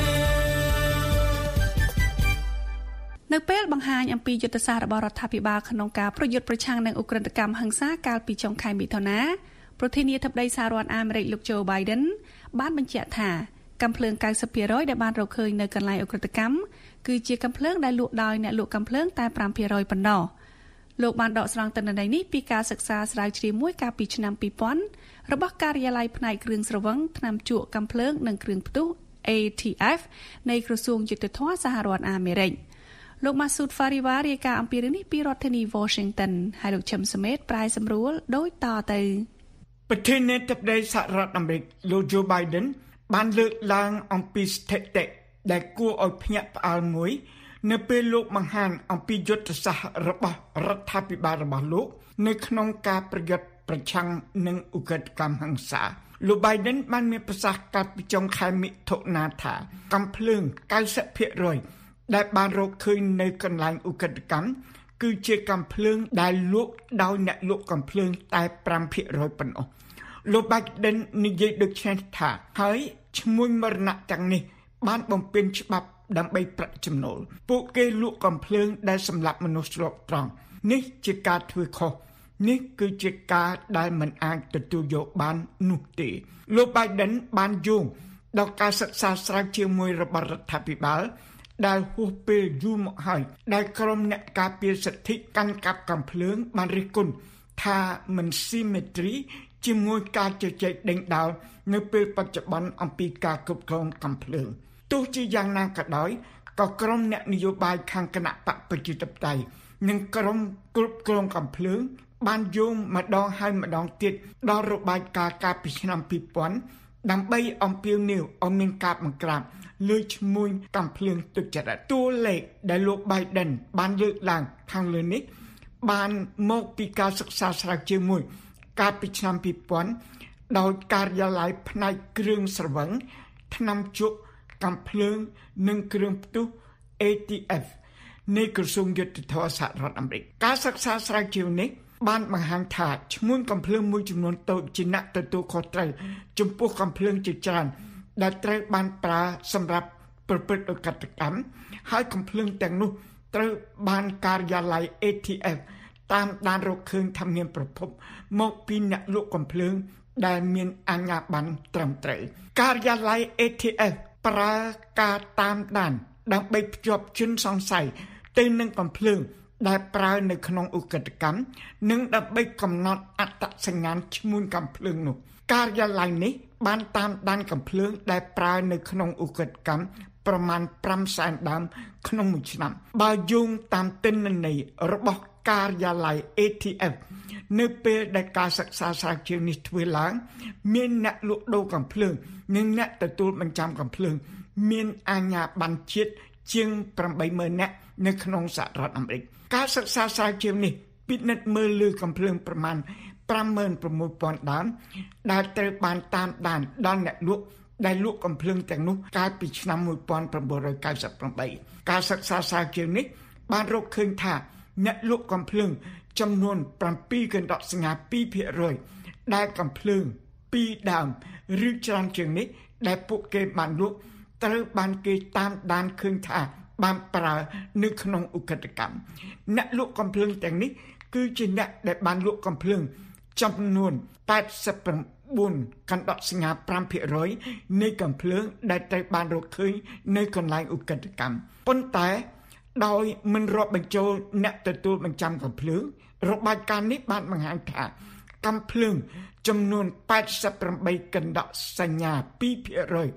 នៅពេលបង្ហាញអំពីយុទ្ធសាស្ត្ររបស់រដ្ឋាភិបាលក្នុងការប្រយុទ្ធប្រឆាំងនឹងឧក្រិដ្ឋកម្មហិង្សាកាលពីចុងខែមិថុនាប្រធានាធិបតីសហរដ្ឋអាមេរិកលោក Joe Biden បានបញ្ជាក់ថាកាំភ្លើង ninety percent ដែលបានរកឃើញនៅកន្លែងឧក្រិដ្ឋកម្មគឺជាកាំភ្លើងដែលលក់ដោយអ្នកលក់កាំភ្លើងតែ five percent ប៉ុណ្ណោះលោកបានដកស្រង់ទិន្នន័យនេះពីការសិក្សាស្រាវជ្រាវមួយកាលពីឆ្នាំtwo thousandរបស់ការិយាល័យផ្នែកគ្រឿងស្រវឹងថ្នាំជក់កាំភ្លើងនិងគ្រឿងផ្ទុះ A T F នៃក្រសួងយុតិធម៌សហរដ្ឋអាមេរិកលោកម៉ាស៊ូត ហ្វារីវ៉ារាយការណ៍អំពីរឿងនេះពីរដ្ឋធានី Washington ហើយលោកឈឹមសមេតប្រាយសម្រួលដូចតទៅប្រធានាធិបតីសហរដ្ឋអាមេរិកលោក Joe Biden បានលើកឡើងអំពីស្ថិតិដែលគួរឲ្យភ្ញាក់ផ្អើលមួយនៅពេលលោកបង្ហាញអំពីយុទ្ធសាស្ត្ររបស់រដ្ឋាភិបាលរបស់លោកនៅក្នុងការប្រយុទ្ធប្រឆាំងនឹងឧក្រិដ្ឋកម្មហិង្សាលោក Biden បានមានប្រសាសន៍កាលពីចុងខែមិថុនាថាកាំភ្លើង ninety percent ដែលបានរកឃើញនៅកន្លែងឧក្រិដ្ឋកម្មគឺជាកាំភ្លើងដែលលក់ដោយអ្នកលក់កាំភ្លើងតែ five percent ប៉ុណ្ណោះលោក Biden និយាយដូចនេះថាហើយឈ្មោះមរណៈទាំងនេះបានបំពេញច្បាប់ដើម្បីប្រាក់ចំណូលពួកគេលក់កាំភ្លើងដែលសម្លាប់មនុស្សស្លប់ត្រង់នេះជាការធ្វើខុសនេះគឺជាការដែលមិនអាចទទួលយកបាននោះទេលោក Biden បានយោងដល់ការសិក្សាស្រាវជ្រាវមួយរបស់រដ្ឋាភិបាលដែលហួសពេលយូរមកហើយដែលក្រុមអ្នកការពារសិទ្ធិកាន់កាប់កាំភ្លើងបានរិះគន់ថាមិនស៊ីមេទ្រីជាមួយការជជែកដេញដោលនៅពេលបច្ចុប្បន្នអំពីការគ្រប់គ្រងកាំភ្លើងទោះជាយ៉ាងណាក៏ដោយក៏ក្រុមអ្នកនយោបាយខាងគណៈបកប្រជាធិបតេយ្យនិងក្រុមគ្រប់គ្រងកាំភ្លើងបានយោងម្ដងហើយម្ដងទៀតដល់របាយការណ៍កាលពីឆ្នាំtwo thousandដើម្បីអំពាវនាវឲ្យមានការបង្ក្រាបលើឈ្មោះកាំភ្លើងទុច្ចរិតតួលេខដែលលោក Biden បានលើកឡើងខាងលើនេះបានមកពីការសិក្សាស្រាវជ្រាវមួយកាលពីឆ្នាំtwo thousandដោយការិយាល័យផ្នែកគ្រឿងស្រវឹងថ្នាំជក់កាំភ្លើងនិងគ្រឿងផ្ទុះ A T F នៃក្រសួងយុតិធម៌សហរដ្ឋអាមេរិកការសិក្សាស្រាវជ្រាវនេះបានបង្ហាញថាឈ្មោះកាំភ្លើងមួយចំនួនតូចជាអ្នកទទួលខុសត្រូវចំពោះកាំភ្លើងជាច្រើនដែលត្រូវបានប្រើសម្រាប់ប្រព្រឹត្តឧក្រិដ្ឋកម្មហើយកាំភ្លើងទាំងនោះត្រូវបានការិយាល័យ A T F តាមដានរកឃើញថាមានប្រភពមកពីអ្នកលក់កាំភ្លើងដែលមានអាជ្ញាប័ណ្ណត្រឹមត្រូវការិយាល័យ A T F ប្រើការតាមដានដើម្បីភ្ជាប់ជនសង្ស័យទៅនឹងកាំភ្លើងដែលប្រើនៅក្នុងឧក្រិដ្ឋកម្មនិងដើម្បីកំណត់អត្តសញ្ញាណឈ្មោះកាំភ្លើងនោះការិយាល័យនេះបានតាមដានកាំភ្លើងដែលប្រើនៅក្នុងឧក្រិដ្ឋកម្មប្រមាណfiveសែនដើមក្នុងមួយឆ្នាំបើយោងតាមទិន្នន័យរបស់ការិយាល័យ A T F នៅពេលដែលការសិក្សាស្រាវជ្រាវនេះធ្វើឡើងមានអ្នកលក់ដូរកាំភ្លើងនិងអ្នកទទួលបញ្ចាំកាំភ្លើងមានអាជ្ញាប័ណ្ណជាតិជាងeight thousandនាក់នៅក្នុងសហរដ្ឋអាមេរិកការសិក្សាស្រាវជ្រាវនេះពិនិត្យមើលលើកាំភ្លើងប្រមាណfive six thousandដើមដែលត្រូវបានតាមដានដល់អ្នកលក់ដែលលក់កាំភ្លើងទាំងនោះកាលពីឆ្នាំnineteen ninety-eightការសិក្សាស្រាវជ្រាវនេះបានរកឃើញថាអ្នកលក់កាំភ្លើងចំនួនsevenកណ្ដកសញ្ញាtwo percentដែលកាំភ្លើងtwoដើមឬច្រើនជាងនេះដែលពួកគេបានលក់ត្រូវបានគេតាមដានឃើញថាបានប្រើនៅក្នុងឧក្រិដ្ឋកម្មអ្នកលក់កាំភ្លើងទាំងនេះគឺជាអ្នកដែលបានលក់កាំភ្លើងចំនួនeighty-nineកណ្ដកសញ្ញាfive percentនៃកាំភ្លើងដែលត្រូវបានរកឃើញនៅកន្លែងឧក្រិដ្ឋកម្មប៉ុន្តែដោយមិនរាប់បញ្ចូលអ្នកទទួលបញ្ចាំកាំភ្លើងរបាយការណ៍នេះបានបង្ហាញថាកាំភ្លើងចំនួនeighty-eightកណ្ដកសញ្ញាtwo percent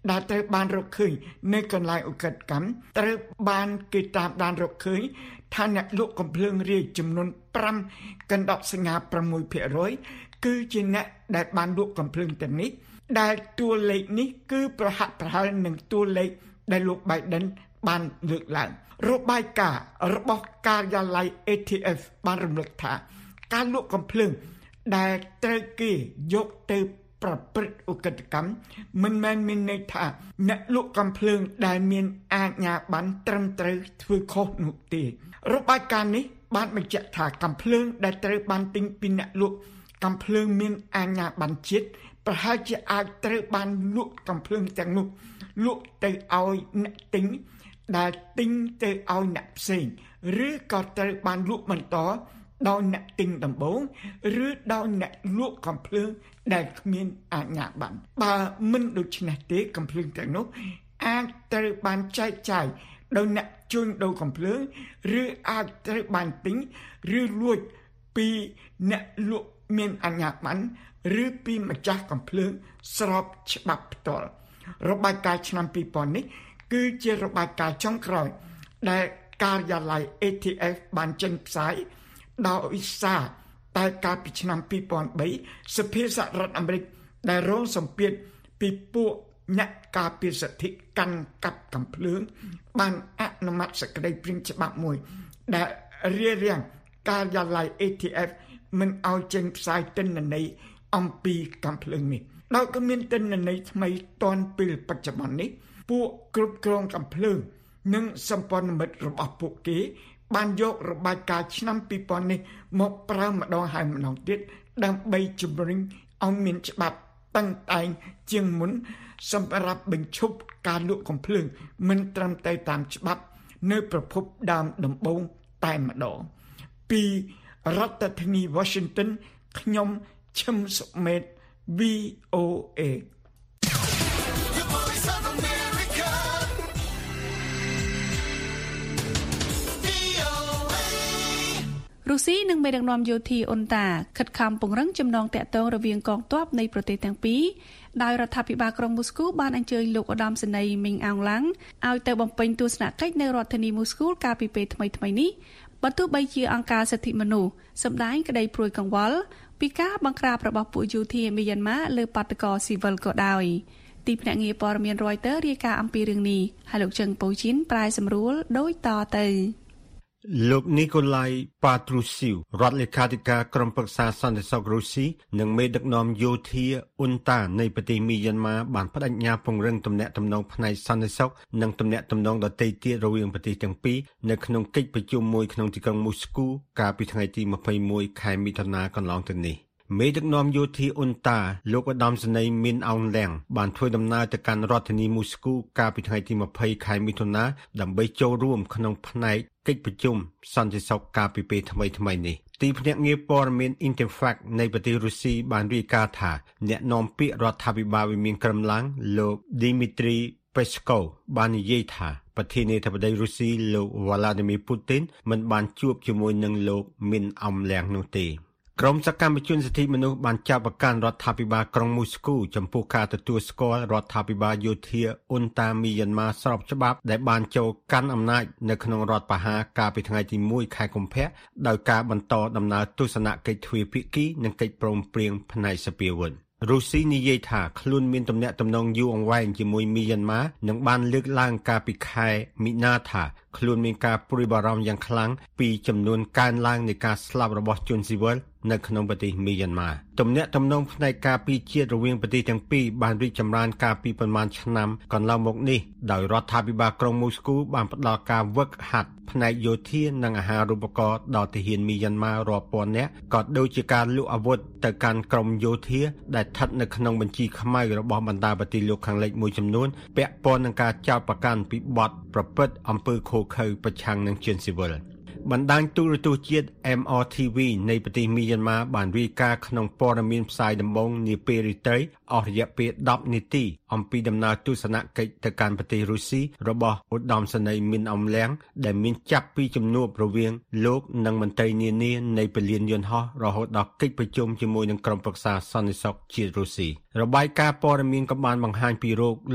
ដែលត្រូវបានរកឃើញនៅកន្លែងឧក្រិដ្ឋកម្មត្រូវបានគេតាមដានរកឃើញថាអ្នកលក់កំភ្លើងរាយចំនួនប្រាំកណ្ដប់សញ្ញាប្រាំមួយភាគរយ គឺជាអ្នកដែលបានលក់កំភ្លើងទាំងនេះដែលតួលេខនេះគឺប្រហាក់ប្រហែលនឹងតួលេខដែលលោក Biden បានលើកឡើងរបាយការណ៍របស់ការិយាល័យ A T F បានរំលឹកថាការលក់កំភ្លើងដែលត្រូវគេយកទៅប្រព្រឹត្តឧក្រិដ្ឋកម្មមិនមែនមានន័យថាអ្នកលក់កំភ្លើងដែលមានអាជ្ញាប័ណ្ណត្រឹមត្រូវធ្វើខុសនោះទេរបាយការណ៍នេះបានបញ្ជាក់ថាកំភ្លើងដែលត្រូវបានទិញពីអ្នកលក់កំភ្លើងមានអាជ្ញាប័ណ្ណជាតិប្រហែលជាអាចត្រូវបានលក់កំភ្លើងទាំងនោះលក់ទៅឲ្យអ្នកទិញដែលទិញទៅឲ្យអ្នកផ្សេងឬក៏ត្រូវបានលក់បន្តដោយអ្នកទិញដំបូងឬដោយអ្នកលក់កំភ្លើងដែលគ្មានអាជ្ញាប័ណ្ណបើមិនដូច្នេះទេកំភ្លើងទាំងនោះអាចត្រូវបានចែកចាយដោយអ្នកជួញដូរកំភ្លើងឬអាចត្រូវបានទិញឬលួចពីអ្នកលក់មានអាជ្ញាប័ណ្ណឬពីម្ចាស់កំភ្លើងស្របច្បាប់ផ្ទាល់របាយការណ៍ឆ្នាំពីរពាន់នេះគឺជារបាយការណ៍ចុងក្រោយដែលការិយាល័យ A T F បានចេញផ្សាយដោយសារតែកាលពីឆ្នាំពីរពាន់បីសភាសហរដ្ឋអាមេរិកដែលរងសម្ពាធពីពួកអ្នកការពារសិទ្ធិកាន់កាប់កំភ្លើងបានអនុម័តសេចក្តីព្រាងច្បាប់មួយដែលរារាំងការិយាល័យ A T F មិនឲ្យចេញផ្សាយទិន្នន័យអំពីកំភ្លើងនេះដោយក៏មានទិន្នន័យថ្មីទាន់ពេលបច្ចុប្បន្ននេះពួកគ្រប់គ្រងកំភ្លើងនិងសម្ព័ន្ធមិត្តរបស់ពួកគេបានយករបាយការណ៍ឆ្នាំពីរពាន់នេះមកប្រើម្ដងហើយម្ដងទៀតដើម្បីជំរុញឲ្យមានច្បាប់តឹងតែងជាងមុនសម្រាប់បញ្ឈប់ការលក់កំភ្លើងមិនត្រឹមតែតាមច្បាប់នៅប្រភពដើមដំបូងតែម្ដងពីរដ្ឋធានី Washington ខ្ញុំឈឹមសុមេត V O A រុស្ស៊ីនិងមេដឹកនាំយោធាអ៊ុនតាខិតខំពង្រឹងចំណងទាក់ទងរវាងកងទ័ពនៃប្រទេសទាំងពីរដោយរដ្ឋាភិបាលក្រុងមូស្គូបានអញ្ជើញលោកឧត្តមសេនីយ៍មីងអងឡាំងឲ្យទៅបំពេញទស្សនកិច្ចនៅរដ្ឋធានីមូស្គូកាលពីពេលថ្មីៗនេះបើទោះបីជាអង្គការសិទ្ធិមនុស្សសម្ដែងក្តីព្រួយកង្វល់ពីការបង្ក្រាបរបស់ពួកយោធាមីយ៉ាន់ម៉ាលើបាតកោស៊ីវិលក៏ដោយទីភ្នាក់ងារព័ត៌មាន Reuters រាយការណ៍អំពីរឿងនេះហើយលោកជឹងប៉ូជីនប្រែសម្រួលដូចតទៅលោក Nikolai Patrushev រដ្ឋលេខាធិការក្រុមប្រឹក្សាសន្តិសុខរុស្ស៊ីនិងមេដឹកនាំយោធាអ៊ុនតានៃប្រទេសមីយ៉ាន់ម៉ាបានបដិញ្ញាពង្រឹងទំនាក់ទំនងផ្នែកសន្តិសុខនិងទំនាក់ទំនងដទៃទៀតរវាងប្រទេសទាំងពីរនៅក្នុងកិច្ចប្រជុំមួយក្នុងទីក្រុងមូស្គូកាលពីថ្ងៃទីម្ភៃមួយខែមិថុនាកន្លងទៅនេះមេដឹកនាំយោធាអ៊ុនតាលោកឧត្តមសេនីយ៍មីនអងឡាំងបានធ្វើដំណើរទៅកាន់រដ្ឋធានីមូស្គូកាលពីថ្ងៃទីម្ភៃខែមិថុនាដើម្បីចូលរួមក្នុងផ្នែកកិច្ចប្រជុំសន្តិសុខកាលពីពេលថ្មីៗនេះទីភ្នាក់ងារព័ត៌មាន Interfax នៃប្រទេសរុស្ស៊ីបានរាយការណ៍ថាអ្នកនាំពាក្យរដ្ឋាភិបាលវិមានក្រមឡាំងលោក Dmitry Peskov បាននិយាយថាប្រធានាធិបតីរុស្ស៊ីលោក Vladimir Putin មិនបានជួបជាមួយនឹងលោកមីនអងឡាំងនោះទេក្រុមសកម្មជនសិទ្ធិមនុស្សបានចាប់ប្រកាន់រដ្ឋាភិបាលក្រុងមូស្គូចំពោះការទទួលស្គាល់រដ្ឋាភិបាលយោធាអ៊ុនតាមីយ៉ាន់ម៉ាស្របច្បាប់ដែលបានចូលកាន់អំណាចនៅក្នុងរដ្ឋបហាកាលពីថ្ងៃទីមួយខែកុម្ភៈដោយការបន្តដំណើរទស្សនកិច្ចទ្វេភាគីនិងកិច្ចព្រមព្រៀងផ្នែកសពាវុធរុស្ស៊ីនិយាយថាខ្លួនមានទំនាក់ទំនងយូរអង្វែងជាមួយមីយ៉ាន់ម៉ានិងបានលើកឡើងកាលពីខែមីនាថាខ្លួនមានការព្រួយបារម្ភយ៉ាងខ្លាំងពីចំនួនកើនឡើងនៃការស្លាប់របស់ជនស៊ីវិលនៅក្នុងប្រទេសមីយ៉ាន់ម៉ាទំនាក់ទំនងផ្នែកការពារជាតិរវាងប្រទេសទាំងពីរបានរីកចម្រើនកាលពីប្រមាណឆ្នាំកន្លងមកនេះដោយរដ្ឋាភិបាលក្រុងមូស្គូបានផ្តល់ការវឹកហាត់ផ្នែកយោធានិងអាហារូបករណ៍ដល់ទាហានមីយ៉ាន់ម៉ារាប់ពាន់នាក់ក៏ដូចជាការលក់អាវុធទៅកាន់ក្រុមយោធាដែលស្ថិតនៅក្នុងបញ្ជីខ្មៅរបស់បណ្ដាប្រទេសលោកខាងលិចមួយចំនួនពាក់ព័ន្ធនឹងការចោទប្រកាន់ពីបទប្រព្រឹត្តអំពើឃោរឃៅប្រឆាំងនឹងជនស៊ីវិលបណ្ដាញទូរទស្សន៍ជាតិ M R T V នៃប្រទេសមីយ៉ាន់ម៉ាបានរាយការណ៍ក្នុងព័ត៌មានផ្សាយដំបូងនាពេលរាត្រីអស់រយៈពេលដប់នាទីអំពីដំណើរទស្សនកិច្ចទៅកាន់ប្រទេសរុស្ស៊ីរបស់ឧត្តមសេនីយ៍មីនអងឡាំងដែលមានចាប់ពីជំនួបរវាងលោកនិងមន្ត្រីនានានៃពលានយន្តហោះរហូតដល់កិច្ចប្រជុំជាមួយនឹងក្រុមប្រឹក្សាសន្តិសុខជាតិរុស្ស៊ីរបាយការណ៍ព័ត៌មានក៏បានបង្ហាញពីរោគលោក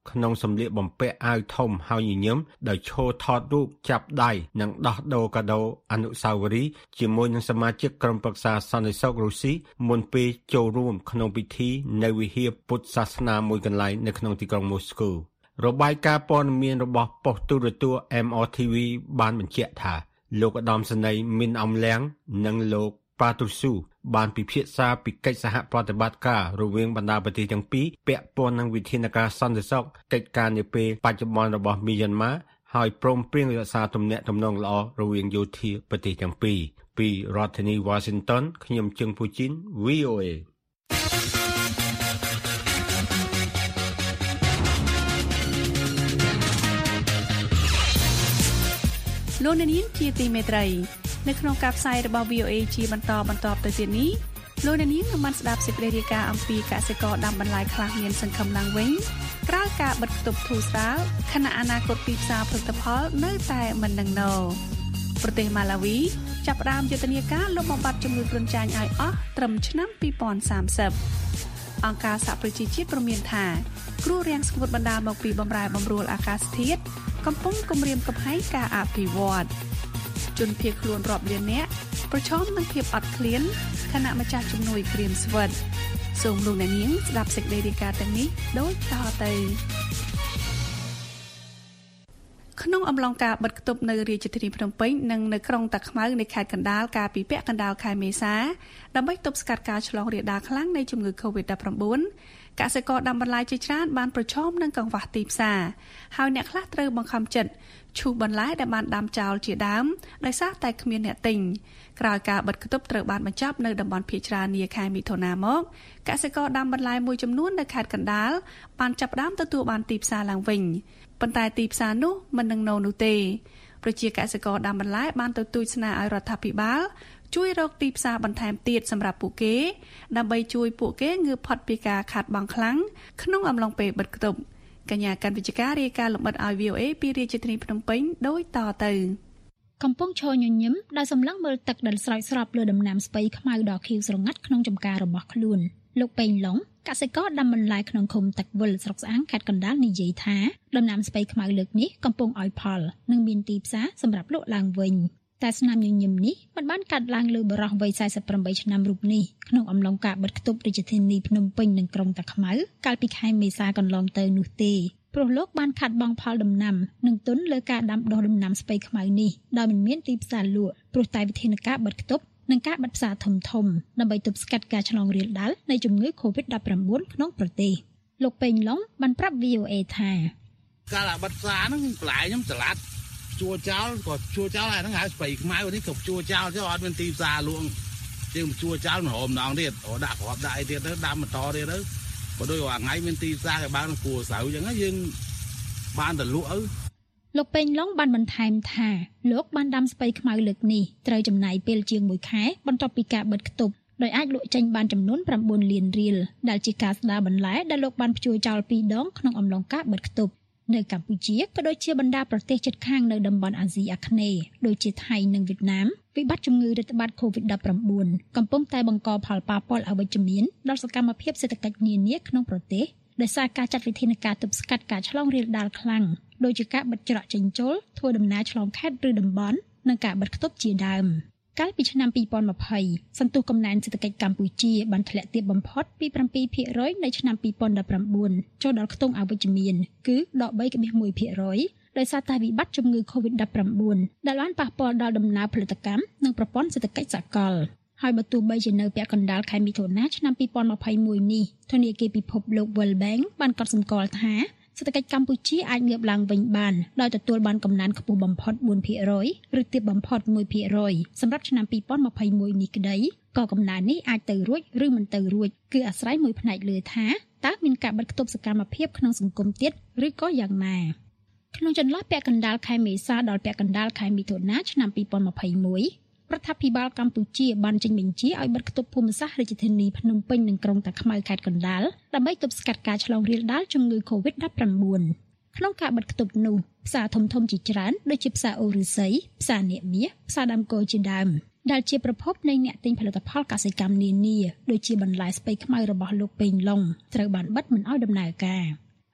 ក្នុងសម្លៀកបំពាក់អាវធំហើយញញឹមដោយឈរថតរូបចាប់ដៃនិងដោះដូរកាដូអនុស្សាវរីយ៍ជាមួយនឹងសមាជិកក្រុមប្រឹក្សាសន្តិសុខរុស្ស៊ីមុនពេលចូលរួមក្នុងពិធីនៅវិហារពុទ្ធសាសនាមួយកន្លែងនៅក្នុងទីក្រុងមូស្គូរបាយការណ៍ព័ត៌មានរបស់ប៉ុស្តិ៍ទូរទស្សន៍ em o t v បានបញ្ជាក់ថាលោកឧត្តមសេនីយ៍មីនអមលៀងនិងលោកប៉ាទូស៊ូបានពិភាក្សាពីកិច្ចសហប្រតិបត្តិការរវាងបណ្ដាប្រទេសទាំងពីរពាក់ព័ន្ធនឹងវិធានការសន្តិសុខកិច្ចការនាពេលបច្ចុប្បន្នរបស់មីយ៉ាន់ម៉ាហើយព្រមព្រៀងរក្សាទំនាក់ទំនងល្អរវាងយោធាប្រទេសទាំងពីរពីរដ្ឋធានី Washington ខ្ញុំជឹងពូជីន V O A លោកនាងជាទីមេត្រីនៅក្នុងការផ្សាយរបស់ V O A ជាបន្តបន្តទៅទៀតនេះលោកនាងនឹងបានស្ដាប់សេចក្តីរាយការណ៍អំពីកសិករដាំបន្លែខ្លះមានសង្ឃឹមឡើងវិញក្រោយការបិទគប់ធូរស្រាលខណៈអនាគតទីផ្សារផលិតផលនៅតែមិននឹងណប្រទេសម៉ាឡាវីចាប់ផ្ដើមយុទ្ធនាការលុបបំបាត់ជំងឺគ្រុនចាញ់ឲ្យអស់ត្រឹមឆ្នាំពីរពាន់សាមសិបអង្គការសហប្រជាជាតិព្រមានថាគ្រោះរាំងស្ងួតបណ្ដាលមកពីបម្រែបម្រួលអាកាសធាតុកំពុងគំរាមកំហែងការអភិវឌ្ឍជនភៀសខ្លួនរាប់លាននាក់ប្រឈមនឹងភាពអត់ឃ្លានខណៈម្ចាស់ជំនួយក្រៀមស្វិតសូមលោកអ្នកនាងស្ដាប់សេចក្តីរាយការណ៍ទាំងនេះដូចតទៅក្នុងអំឡុងការបិទគប់នៅរាជធានីភ្នំពេញនិងនៅក្រុងតាខ្មៅនៃខេត្តកណ្ដាលកាលពីពាក់កណ្ដាលខែមេសាដើម្បីទប់ស្កាត់ការឆ្លងរាលដាលខ្លាំងនៃជំងឺ កូវីដ ដប់ប្រាំបួន កសិករដាំបន្លែជាច្រើនបានប្រឈមនឹងកង្វះទីផ្សារហើយអ្នកខ្លះត្រូវបង្ខំចិត្តឈូសបន្លែដែលបានដាំចោលជាដើមដោយសារតែគ្មានអ្នកទិញក្រោយការបិទគប់ត្រូវបានបញ្ចប់នៅតំបន់ភាគច្រើននាខែមិថុនាមកកសិករដាំបន្លែមួយចំនួននៅខេត្តកណ្ដាលបានចាប់ផ្ដើមទទួលបានទីផ្សារឡើងវិញប៉ុន្តែទីផ្សារនោះមិននឹងនៅនោះទេប្រជាកសិករដាំបន្លែបានទទូចស្នើឲ្យរដ្ឋាភិបាលជួយរកទីផ្សារបន្ថែមទៀតសម្រាប់ពួកគេដើម្បីជួយពួកគេងើបផុតពីការខាតបង់ខ្លាំងក្នុងអំឡុងពេលបិទគប់កញ្ញាកាន់វិជ្ជការរាយការណ៍លម្អិតឲ្យ V O A ពីរាជធានីភ្នំពេញដូចតទៅកំពុងឈរញញឹមដោយសម្លឹងមើលទឹកដែលស្រោចស្រពលើដំណាំស្ពៃខ្មៅដ៏ខៀវស្រងាត់ក្នុងចំការរបស់ខ្លួនលោកពេញឡុងកសិករដាំបន្លែក្នុងឃុំទឹកវិលស្រុកស្អាងខេត្តកណ្ដាលនិយាយថាដំណាំស្ពៃខ្មៅលើកនេះកំពុងឲ្យផលនិងមានទីផ្សារសម្រាប់លក់ឡើងវិញតែស្នាមញញឹមនេះមិនបានកាត់ឡើងលើបរិះវ័យសែសិបប្រាំបីឆ្នាំរូបនេះក្នុងអំឡុងការបិទគប់រាជធានីភ្នំពេញនិងក្រុងតាខ្មៅកាលពីខែមេសាកន្លងទៅនោះទេព្រោះលោកបានខាត់បង់ផលដំណាំនិងទុនលើការដាំដុះដំណាំស្ពៃខ្មៅនេះដោយមិនមានទីផ្សារលក់ព្រោះតែវិធានការបិទគប់និងការបិទផ្សារធំធំដើម្បីទប់ស្កាត់ការឆ្លងរាលដាលនៃជំងឺ កូវីដ ដប់ប្រាំបួន ក្នុងប្រទេសលោកពេញឡុងបានប្រាប់ V O A ថាការបិទផ្សារហ្នឹងបន្លែខ្ញុំឆ្លាតជួចោលក៏ជួចោលហើយហ្នឹងហើយស្ពៃខ្មៅនេះក៏ជួចោលចុះអត់មានទីផ្សារលក់ជាងជួចោលមកម្ដងទៀតអូដាក់គ្រាប់ដាក់អីទៀតទៅដាំបន្តទៀតទៅបើដូចរាល់ថ្ងៃមានទីផ្សារឲ្យបានគួរស្រូវអញ្ចឹងយើងបានទៅលក់ទៅលោកពេញឡុងបានបន្ថែមថាលោកបានដាំស្ពៃខ្មៅលើកនេះត្រូវចំណាយពេលជាងមួយខែបន្ទាប់ពីការបិទគប់ដោយអាចលក់ចេញបានចំនួនប្រាំបួនលានរៀលដែលជាការស្ដារបន្លែដែលលោកបានភ្ជួរចោលពីរដងក្នុងអំឡុងការបិទគប់នៅកម្ពុជាក៏ដូចជាបណ្ដាប្រទេសជិតខាងនៅតំបន់អាស៊ីអាគ្នេយ៍ដូចជាថៃនិងវៀតណាមវិបត្តិជំងឺរាតត្បាត កូវីដ ដប់ប្រាំបួន កំពុងតែបង្កផលប៉ះពាល់អវិជ្ជមានដល់សកម្មភាពសេដ្ឋកិច្ចនានាក្នុងប្រទេសដោយសារការចាត់វិធានការទប់ស្កាត់ការឆ្លងរាលដាលខ្លាំងដូចជាការបិទច្រកចេញចូលធ្វើដំណើរឆ្លងខេត្តឬតំបន់និងការបិទគប់ជាដើមកាលពីឆ្នាំពីរពាន់ម្ភៃសន្ទុះកំណើនសេដ្ឋកិច្ចកម្ពុជាបានធ្លាក់ទាបបំផុតពីប្រាំពីរភាគរយនៅឆ្នាំពីរពាន់ដប់ប្រាំបួនចូលដល់ខ្ទង់អវិជ្ជមានគឺដកបីដកមួយភាគរយដោយសារតែវិបត្តិជំងឺ កូវីដ ដប់ប្រាំបួន ដែលបានប៉ះពាល់ដល់ដំណើរផលិតកម្មនិងប្រព័ន្ធសេដ្ឋកិច្ចសកលហើយបើទោះបីជានៅពាក់កណ្ដាលខែមិថុនាឆ្នាំពីរពាន់ម្ភៃមួយនេះធនាគារពិភពលោក World Bank បានកត់សម្គាល់ថាសេដ្ឋកិច្ចកម្ពុជាអាចងើបឡើងវិញបានដោយទទួលបានកំណើនខ្ពស់បំផុតបួនភាគរយឬទាបបំផុតមួយភាគរយសម្រាប់ឆ្នាំពីរពាន់ម្ភៃមួយនេះក្តីក៏កំណើននេះអាចទៅរួចឬមិនទៅរួចគឺអាស្រ័យមួយផ្នែកលើថាតើមានការបិទគប់សកម្មភាពក្នុងសង្គមទៀតឬក៏យ៉ាងណាក្នុងចន្លោះពាក់កណ្ដាលខែមេសាដល់ពាក់កណ្ដាលខែមិថុនាឆ្នាំពីរពាន់ម្ភៃមួយរដ្ឋាភិបាលកម្ពុជាបានចេញបញ្ជាឲ្យបិទគប់ភូមិសាស្ត្ររាជធានីភ្នំពេញនិងក្រុងតាខ្មៅខេត្តកណ្ដាលដើម្បីទប់ស្កាត់ការឆ្លងរាលដាលជំងឺ កូវីដ ដប់ប្រាំបួន ក្នុងការបិទគប់នោះផ្សារធំៗជាច្រើនដូចជាផ្សារអូរឫស្សីផ្សារនាគមាសផ្សារដើមគោជាដើមដែលជាប្រភពនៃអ្នកទិញផលិតផលកសិកម្មនានាដូចជាបន្លែស្ពៃខ្មៅរបស់លោកពេញឡុងត្រូវបានបិទមិនឲ្យដំណើរការ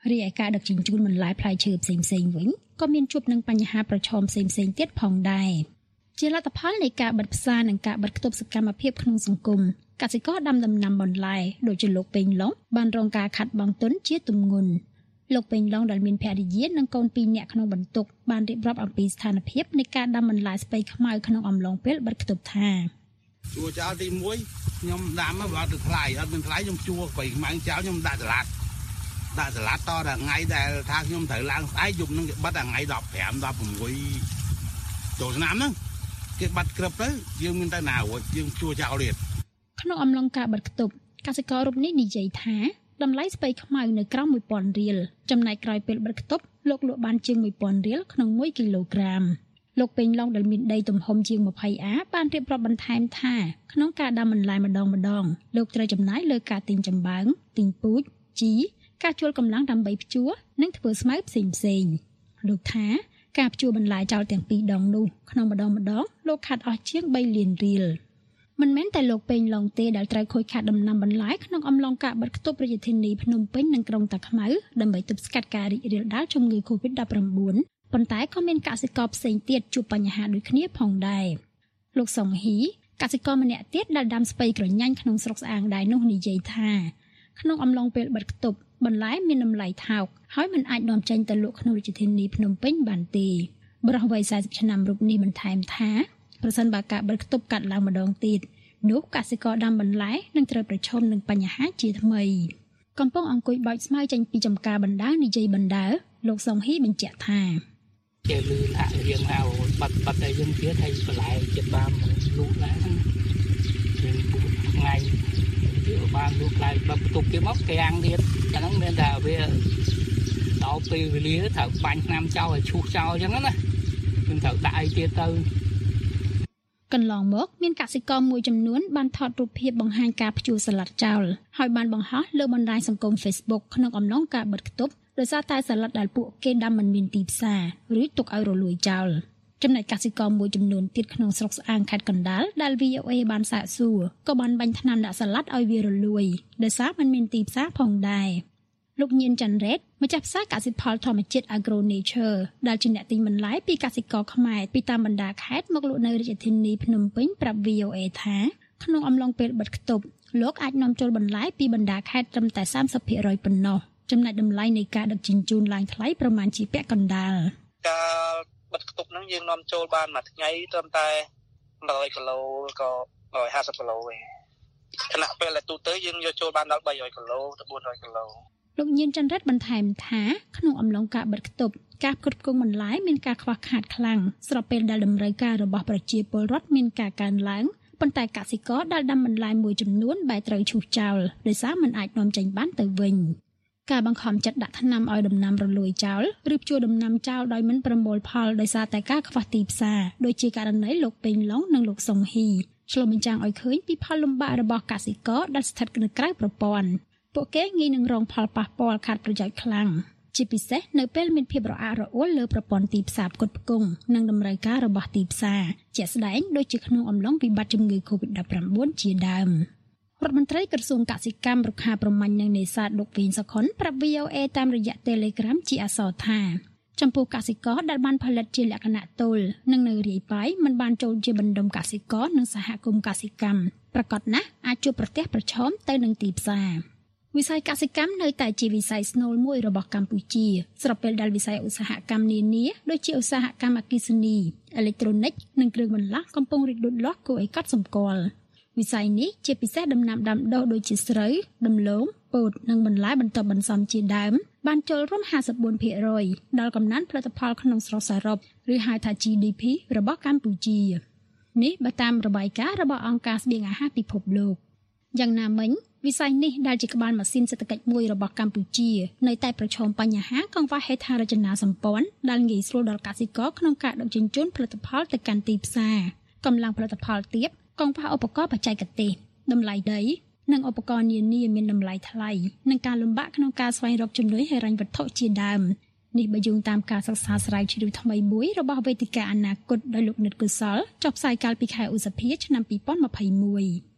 រីឯការដឹកជញ្ជូនបន្លែផ្លែឈើផ្សេងៗវិញក៏មានជួបនឹងបញ្ហាប្រឈមផ្សេងៗទៀតផងដែរជាលទ្ធផលនៃការបិទផ្សារនិងការបិទគប់សកម្មភាពក្នុងសង្គមកសិករដាំដំណាំបន្លែដូចជាលោកពេញឡុងបានរងការខាត់បង់ទុនជាទម្ងន់លោកពេញឡុងដែលមានភរិយានិងកូនពីរនាក់ក្នុងបន្ទុកបានរៀបរាប់អំពីស្ថានភាពនៃការដាំបន្លែស្ពៃខ្មៅក្នុងអំឡុងពេលបិទគប់ថាជួចោលទីមួយខ្ញុំដាំមកអត់ទៅថ្លៃអត់មានថ្លៃខ្ញុំជួស្ពៃខ្មៅចោលខ្ញុំដាក់សាឡាត់ដាក់សាឡាត់តដល់ថ្ងៃដែលថាខ្ញុំត្រូវឡើងស្អែកយប់នឹងគេបិទដល់ថ្ងៃដប់ប្រាំ ដប់ប្រាំមួយចូលឆ្នាំហ្នឹងគេបាត់ក្រឹបទៅយើងមានតែណារួចយើងជួចោលទៀតក្នុងអំឡុងការបិទគប់កសិកររូបនេះនិយាយថាតម្លៃស្ពៃខ្មៅនៅក្រោមមួយពាន់រៀលចំណែកក្រោយពេលបិទគប់លោកលក់បានជាងមួយពាន់រៀលក្នុងមួយគីឡូក្រាមលោកពេញឡុងដែលមានដីទំហំជាងยี่สิบអាបានរៀបរាប់បន្ថែមថាក្នុងការដាំបន្លែម្ដងម្ដងលោកត្រូវចំណាយលើការទិញចំបើងទិញពូជជីការជួលកម្លាំងដើម្បីភ្ជួរនិងធ្វើស្មៅផ្សេងផ្សេងលោកថាការភ្ជួរបន្លែចោលទាំងពីរដងនោះក្នុងម្ដងម្ដងលោកខាត់អស់ជាងបីលានរៀលមិនមែនតែលោកពេញឡុងទេដែលត្រូវខូចខាតដំណាំបន្លែក្នុងអំឡុងការបិទគប់រាជធានីភ្នំពេញនិងក្រុងតាខ្មៅដើម្បីទប់ស្កាត់ការរីករាលដាលជំងឺ កូវីដ ដប់ប្រាំបួន ប៉ុន្តែក៏មានកសិករផ្សេងទៀតជួបបញ្ហាដូចគ្នាផងដែរលោកសុងហ៊ីកសិករម្នាក់ទៀតដែលដាំស្ពៃក្រញាញ់ក្នុងស្រុកស្អាងដែរនោះនិយាយថាក្នុងអំឡុងពេលបិទគប់បន្លែមានតម្លៃថោកហើយមិនអាចនាំចេញទៅលក់ក្នុងរាជធានីភ្នំពេញបានទេបរិះវ័យสี่สิบឆ្នាំរូបនេះបន្ថែមថាប្រសិនបើការបិទគប់កាត់ឡើងម្ដងទៀតនោះកសិករដាំបន្លែនឹងត្រូវប្រឈមនឹងបញ្ហាជាថ្មីកំពុងអង្គុយបោចស្មៅចេញពីចំការបណ្ដានិយាយបណ្ដាលោកសុងហ៊ីបញ្ជាក់ថាគេលឺថារៀងហៅបាត់បាត់តែយើងទៀតឲ្យបន្លែចិត្តបានលក់ឡើងយើងពុកថ្ងៃវាបានលក់ឡើងដល់បន្ទប់គេមកគេអាំងទៀតអាហ្នឹងមានតែវាដល់ពេលវេលាត្រូវបាញ់ថ្នាំចោលឲ្យឈូសចោលអញ្ចឹងណាខ្ញុំត្រូវដាក់អីទៀតទៅកន្លងមកមានកសិករមួយចំនួនបានថតរូបភាពបង្ហាញការភ្ជួរសាឡាត់ចោលហើយបានបង្ហោះលើបណ្ដាញសង្គម Facebook ក្នុងអំឡុងការបិទគប់ដោយសារតែសាឡាត់ដែលពួកគេដាំមិនមានទីផ្សារឬទុកឲ្យរលួយចោលចំណែកកសិករមួយចំនួនទៀតក្នុងស្រុកស្អាងខេត្តកណ្ដាលដែល វី អូ អេ បានសាកសួរក៏បានបាញ់ថ្នាំដាក់សាឡាត់ឲ្យវារលួយដោយសារមិនមានទីផ្សារផងដែរលោកញៀនច័ន្ទរ៉េតម្ចាស់ផ្សារកសិផលធម្មជាតិ Agro Nature ដែលជាអ្នកទិញបន្លែពីកសិករខ្មែរពីតាមបណ្ដាខេត្តមកលក់នៅរាជធានីភ្នំពេញប្រាប់ វី អូ អេ ថាក្នុងអំឡុងពេលបិទគប់លោកអាចនាំចូលបន្លែពីបណ្ដាខេត្តត្រឹមតែសាមសិបភាគរយប៉ុណ្ណោះចំណែកតម្លៃនៃការដឹកជញ្ជូនឡើងថ្លៃប្រមាណជាពាក់កណ្ដាលការបិទគប់ហ្នឹងយើងនាំចូលបានមួយថ្ងៃត្រឹមតែmột trămគីឡូក៏một trămห้าสิบគីឡូឯងខណៈពេលដែលទូទៅយើងយកចូលបានដល់ba trămគីឡូទៅbốn trămគីឡូលោកញៀនច័ន្ទរ៉េតបន្ថែមថាក្នុងអំឡុងការបិទគប់ការផ្គត់ផ្គង់បន្លែមានការខ្វះខាតខ្លាំងស្របពេលដែលតម្រូវការរបស់ប្រជាពលរដ្ឋមានការកើនឡើងប៉ុន្តែកសិករដែលដាំបន្លែមួយចំនួនបែរត្រូវឈូសចោលដោយសារមិនអាចនាំចេញបានទៅវិញការបង្ខំចិត្តដាក់ថ្នាំឲ្យដំណាំរលួយចោលឬភ្ជួរដំណាំចោលដោយមិនប្រមូលផលដោយសារតែការខ្វះទីផ្សារដូចជាករណីលោកពេញឡុងនិងលោកសុងហ៊ីឆ្លុះបញ្ចាំងឲ្យឃើញពីផលលំបាករបស់កសិករដែលស្ថិតនៅក្រៅប្រព័ន្ធពួកគេងាយនឹងរងផលប៉ះពាល់ខាតប្រយោជន៍ខ្លាំងជាពិសេសនៅពេលមានភាពរអាក់រអួលលើប្រព័ន្ធទីផ្សារផ្គត់ផ្គង់និងតម្រូវការរបស់ទីផ្សារជាក់ស្ដែងដូចជាក្នុងអំឡុងវិបត្តិជំងឺ កូវីដ ដប់ប្រាំបួន ជាដើមរដ្ឋមន្ត្រីក្រសួងកសិកម្មរុក្ខាប្រមាញ់និងនេសាទលោកវិញសុខុនប្រាប់ វី អូ អេ តាមរយៈ Telegram ជាអក្សរថាចំពោះកសិករដែលបានផលិតជាលក្ខណៈទល់និងនៅរាយប៉ាយមិនបានចូលជាបណ្ដុំកសិករនិងសហគមន៍កសិកម្មប្រកបណាស់អាចជួបប្រទះប្រឈមទៅនឹងទីផ្សារវិស័យកសិកម្មនៅតែជាវិស័យស្នូលមួយរបស់កម្ពុជាស្របពេលដែលវិស័យឧស្សាហកម្មនានាដូចជាឧស្សាហកម្មអគ្គិសនីអេឡិចត្រូនិកនិងគ្រឿងបន្លាស់កំពុងរីកលូតលាស់គួរឲ្យកត់សម្គាល់វិស័យនេះជាពិសេសដំណាំដាំដុះដូចជាស្រូវដំឡូងពោតនិងបន្លែបន្តបន្សំជាដើមបានចូលរួមห้าสิบสี่ភាគរយ ដល់កំណើនផលិតផលក្នុងស្រុកសរុបឬហៅថា ជី ឌី ភី របស់កម្ពុជានេះបើតាមរបាយការណ៍របស់អង្គការស្បៀងអាហារពិភពលោកយ៉ាងណាមិញវិស័យនេះដែលជាក្បាលម៉ាស៊ីនសេដ្ឋកិច្ចមួយរបស់កម្ពុជានៅតែប្រឈមបញ្ហាកង្វះហេដ្ឋារចនាសម្ព័ន្ធដែលងាយស្រួលដល់កសិករក្នុងការដឹកជញ្ជូនផលិតផលទៅកាន់ទីផ្សារកម្លាំងផលិតផលទាបកង្វះឧបករណ៍បច្ចេកទេសតម្លៃដីនិងឧបករណ៍នានាមានតម្លៃថ្លៃនិងការលំបាកក្នុងការស្វែងរកជំនួយហិរញ្ញវត្ថុជាដើមនេះបើយោងតាមការសិក្សាស្រាវជ្រាវថ្មីមួយរបស់វេទិកាអនាគតដោយលោកនិតកុសលចុះផ្សាយកាលពីខែឧសភាឆ្នាំពីរពាន់ម្ភៃមួយ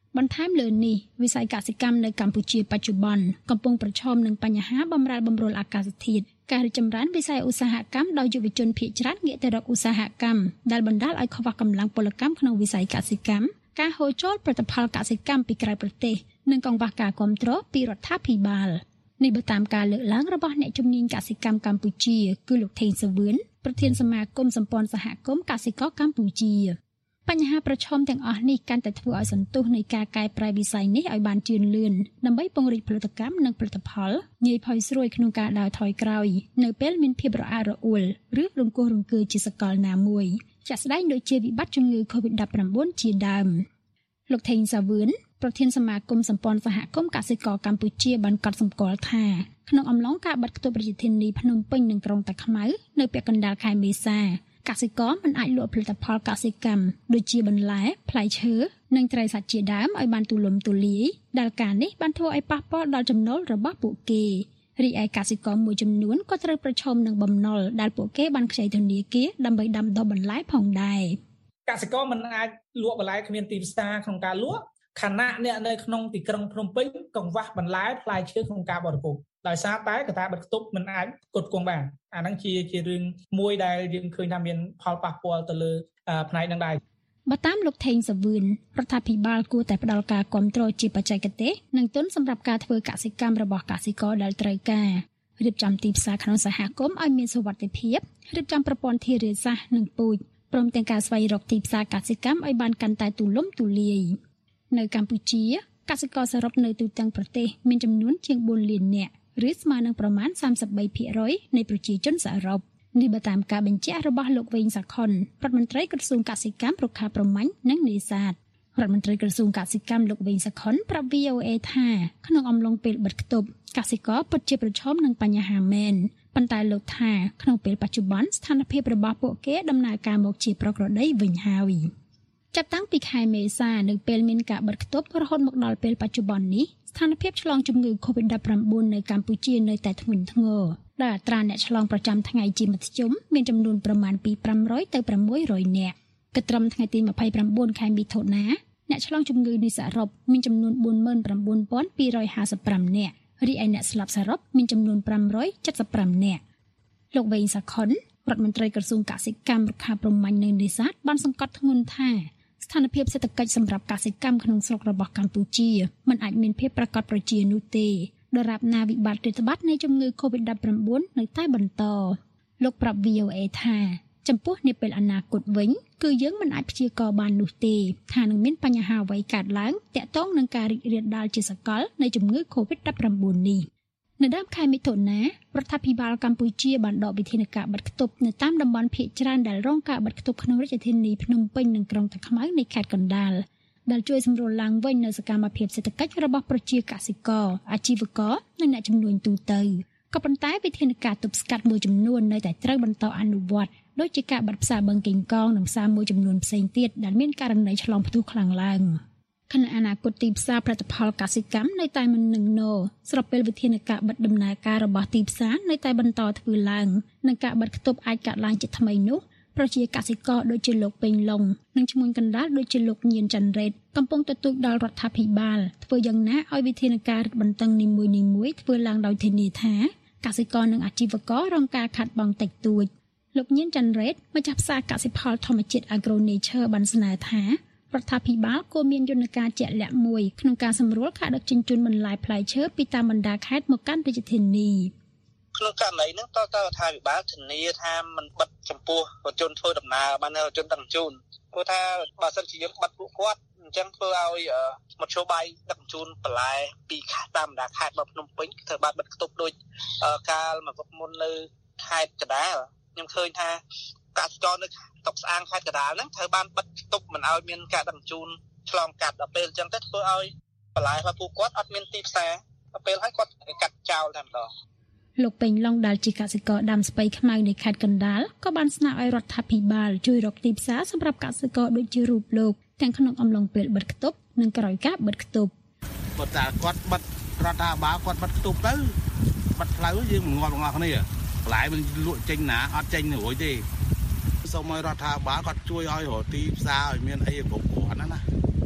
បន្ថែមលើនេះវិស័យកសិកម្មនៅកម្ពុជាបច្ចុប្បន្នកំពុងប្រឈមនឹងបញ្ហាបម្រែបម្រួលអាកាសធាតុការរីកចម្រើនវិស័យឧស្សាហកម្មដោយយុវជនភាគច្រើនងាកទៅរកឧស្សាហកម្មដែលបណ្ដាលឲ្យខ្វះកម្លាំងពលកម្មក្នុងវិស័យកសិកម្មការហូរចូលផលិតផលកសិកម្មពីក្រៅប្រទេសនិងកង្វះការគាំទ្រពីរដ្ឋាភិបាលនេះបើតាមការលើកឡើងរបស់អ្នកជំនាញកសិកម្មកម្ពុជាគឺលោកថេងសាវឿនប្រធានសមាគមសម្ព័ន្ធសហគមន៍កសិករកម្ពុជាបញ្ហាប្រឈមទាំងអស់នេះកាន់តែធ្វើឲ្យសន្ទុះនៃការកែប្រែវិស័យនេះឲ្យបានជឿនលឿនដើម្បីពង្រីកផលិតកម្មនិងផលិតផលងាយផុយស្រួយក្នុងការដើរថយក្រោយនៅពេលមានភាពរអាក់រអួលឬរង្គោះរង្គើជាសកលណាមួយជាក់ស្ដែងដូចជាវិបត្តិជំងឺ COVID ដប់ប្រាំបួន ជាដើមលោកថេងសាវឿនប្រធានសមាគមសម្ព័ន្ធសហគមន៍កសិករកម្ពុជាបានកត់សម្គាល់ថាក្នុងអំឡុងការបិទគប់រាជធានីភ្នំពេញនិងក្រុងតាខ្មៅនៅពាក់កណ្ដាលខែមេសាកសិករមិនអាចលក់ផលិតផលកសិកម្មដូចជាបន្លែផ្លែឈើនិងត្រីសាច់ជាដើមឲ្យបានទូលំទូលាយដែលការនេះបានធ្វើឲ្យប៉ះពាល់ដល់ចំណូលរបស់ពួកគេរីឯកសិករមួយចំនួនក៏ត្រូវប្រឈមនឹងបំណុលដែលពួកគេបានខ្ចីធនាគារដើម្បីដាំដុះបន្លែផងដែរកសិករមិនអាចលក់បន្លែគ្មានទីផ្សារក្នុងការលក់ខណៈអ្នកនៅក្នុងទីក្រុងភ្នំពេញកង្វះបន្លែផ្លែឈើក្នុងការបរិភោគដោយសារតែកត្តាបិទគប់មិនអាចផ្គត់ផ្គង់បានអាហ្នឹងជាជារឿងមួយដែលយើងឃើញថាមានផលប៉ះពាល់ទៅលើផ្នែកហ្នឹងដែរបើតាមលោកថេងសាវឿនរដ្ឋាភិបាលគួរតែផ្តល់ការគាំទ្រជាបច្ចេកទេសនិងទុនសម្រាប់ការធ្វើកសិកម្មរបស់កសិករដែលត្រូវការរៀបចំទីផ្សារក្នុងសហគមន៍ឲ្យមានសុវត្ថិភាពរៀបចំប្រព័ន្ធធារាសាស្ត្រនិងពូជព្រមទាំងការស្វែងរកទីផ្សារកសិកម្មឲ្យបានកាន់តែទូលំទូលាយនៅកម្ពុជាកសិករសរុបនៅទូទាំងប្រទេសមានចំនួនជាងបួនលាននាក់ឬស្មើនឹងប្រមាណ សាមសិបបីភាគរយ នៃប្រជាជនសរុបនេះបើតាមការបញ្ជាក់របស់លោកវែងសាខុនរដ្ឋមន្ត្រីក្រសួងកសិកម្មរុក្ខាប្រមាញ់និងនេសាទរដ្ឋមន្ត្រីក្រសួងកសិកម្មលោកវែងសាខុនប្រាប់ វី អូ អេ ថាក្នុងអំឡុងពេលបិទគប់កសិករពិតជាប្រឈមនឹងបញ្ហាមែនប៉ុន្តែលោកថាក្នុងពេលបច្ចុប្បន្នស្ថានភាពរបស់ពួកគេដំណើរការមកជាប្រក្រតីវិញហើយចាប់តាំងពីខែមេសានៅពេលមានការបិទគប់រហូតមកដល់ពេលបច្ចុប្បន្ននេះស្ថានភាពឆ្លងជំងឺ COVID ដប់ប្រាំបួន នៅកម្ពុជានៅតែធ្ងន់ធ្ងរដែលអត្រាអ្នកឆ្លងប្រចាំថ្ងៃជាមធ្យមមានចំនួនប្រមាណពីប្រាំរយទៅប្រាំមួយរយនាក់គិតត្រឹមថ្ងៃទីម្ភៃប្រាំបួនខែមិថុនាអ្នកឆ្លងជំងឺនេះសរុបមានចំនួនបួនម៉ឺនប្រាំបួនពាន់ពីររយហាសិបប្រាំនាក់រីឯអ្នកស្លាប់សរុបមានចំនួនប្រាំរយចិតសិបប្រាំនាក់លោកវែងសាខុនរដ្ឋមន្ត្រីក្រសួងកសិកម្មរុក្ខាប្រមាញ់និងនេសាទបានសង្កត់ធ្ងន់ថាស្ថានភាពសេដ្ឋកិច្ចសម្រាប់កសិកម្មក្នុងស្រុករបស់កម្ពុជាមិនអាចមានភាពប្រាកដប្រជានោះទេដរាបណាវិបត្តិរាតត្បាតនៃជំងឺ COVID ដប់ប្រាំបួន នៅតែបន្តលោកប្រាប់ វី អូ អេ ថាចំពោះនាពេលអនាគតវិញគឺយើងមិនអាចព្យាករណ៍បាននោះទេថានឹងមានបញ្ហាអ្វីកើតឡើងទាក់ទងនឹងការរីករាលដាលជាសកលនៃជំងឺ COVID ដប់ប្រាំបួន នេះនៅដើមខែមិថុនារដ្ឋាភិបាលកម្ពុជាបានដកវិធានការបិទគប់នៅតាមតំបន់ភាគច្រើនដែលរងការបិទគប់ក្នុងរាជធានីភ្នំពេញនិងក្រុងតាខ្មៅនៃខេត្តកណ្ដាលដែលជួយសម្រួលឡើងវិញនូវសកម្មភាពសេដ្ឋកិច្ចរបស់ប្រជាកសិករអាជីវករនិងអ្នកជំនួញទូទៅក៏ប៉ុន្តែវិធានការទប់ស្កាត់មួយចំនួននៅតែត្រូវបន្តអនុវត្តដូចជាការបិទផ្សារបឹងកេងកងនិងផ្សារមួយចំនួនផ្សេងទៀតដែលមានករណីឆ្លងផ្ទុះខ្លាំងឡើងខណៈអនាគតទីផ្សារផលិតផលកសិកម្មនៅតែមិននឹងណស្របពេលវិធានការបិទដំណើរការរបស់ទីផ្សារនៅតែបន្តធ្វើឡើងនិងការបិទគប់អាចកាត់ឡើងជាថ្មីនោះប្រជាកសិករដូចជាលោកពេញឡុងនិងឈ្មួញកណ្ដាលដូចជាលោកញៀនច័ន្ទរ៉េតកំពុងទទូចដល់រដ្ឋាភិបាលធ្វើយ៉ាងណាឲ្យវិធានការរឹតបន្តឹងនីមួយៗធ្វើឡើងដោយធានាថាកសិករនិងអាជីវកររងការខាត់បងតិចតួចលោកញៀនច័ន្ទរ៉េតម្ចាស់ផ្សារកសិផលធម្មជាតិ Agro Nature បានស្នើថារដ្ឋាភិបាលគួរមានយន្តការជាក់លាក់មួយក្នុងការសម្រួលការដឹកជញ្ជូនបន្លែផ្លែឈើពីតាមបណ្ដាខេត្តមកកាន់រាជធានីក្នុងករណីហ្នឹងតើតើរដ្ឋាភិបាលធានាថាมันបិទចំពោះរថយន្តធ្វើដំណើរបានរថយន្តដឹកជញ្ជូនព្រោះថាបើសិនជាយើងបិទពួកគាត់អញ្ចឹងធ្វើឲ្យមធ្យោបាយដឹកជញ្ជូនបន្លែពីតាមបណ្ដាខេត្តរបស់ភ្នំពេញធ្វើបានបិទគប់ដូចកាលមកមុននៅខេត្តកណ្ដាលខ្ញុំឃើញថាកសិករនៅតុកស្អាងខេត្តកណ្ដាលហ្នឹងត្រូវបានបិទគប់មិនឲ្យមានការដឹកជញ្ជូនឆ្លងកាត់ដល់ពេលអញ្ចឹងទៅធ្វើឲ្យបន្លែរបស់ពួកគាត់អត់មានទីផ្សារដល់ពេលហើយគាត់កាត់ចោលតែម្ដងលោកពេញឡុងដែលជាកសិករដាំស្ពៃខ្មៅនៅខេត្តកណ្ដាលក៏បានស្នើឲ្យរដ្ឋាភិបាលជួយរកទីផ្សារសម្រាប់កសិករដូចជារូបលោកទាំងក្នុងអំឡុងពេលបិទគប់និងក្រោយការបិទគប់បើតែគាត់បិទរដ្ឋាភិបាលគាត់បិទគប់ទៅបិទផ្លូវយើងមិនងាប់ទាំងអស់គ្នាបន្លែមិនលក់ចេញណាអត់ចេញរួយទេសូមឲ្យរដ្ឋាភិបាលគាត់ជួយឲ្យរកទីផ្សារឲ្យមានអីគ្រប់គ្រាន់ណាណាកុំឲ្យ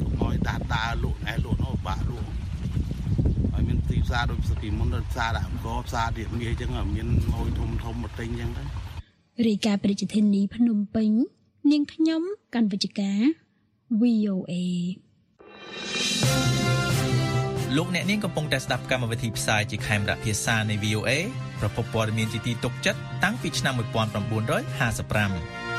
ដាស់ដើរលក់ឯលក់នោះបាក់លក់ហើយមានទីផ្សារដូចពីមុនដល់ផ្សារដាក់អង្គផ្សារទៀតងាយអញ្ចឹងមានម៉ួយធំធំមកទិញអញ្ចឹងទៅរាយការណ៍ពីរាជធានីភ្នំពេញនាងខ្ញុំកាន់វិជ្ជការ វី អូ เอលោកអ្នកនាងកំពុងតែស្ដាប់កម្មវិធីផ្សាយជាខេមរៈភាសានៃ វី អូ เอ ប្រភពព័ត៌មានជាទីទុកចិត្តតាំងពីឆ្នាំnineteen fifty-five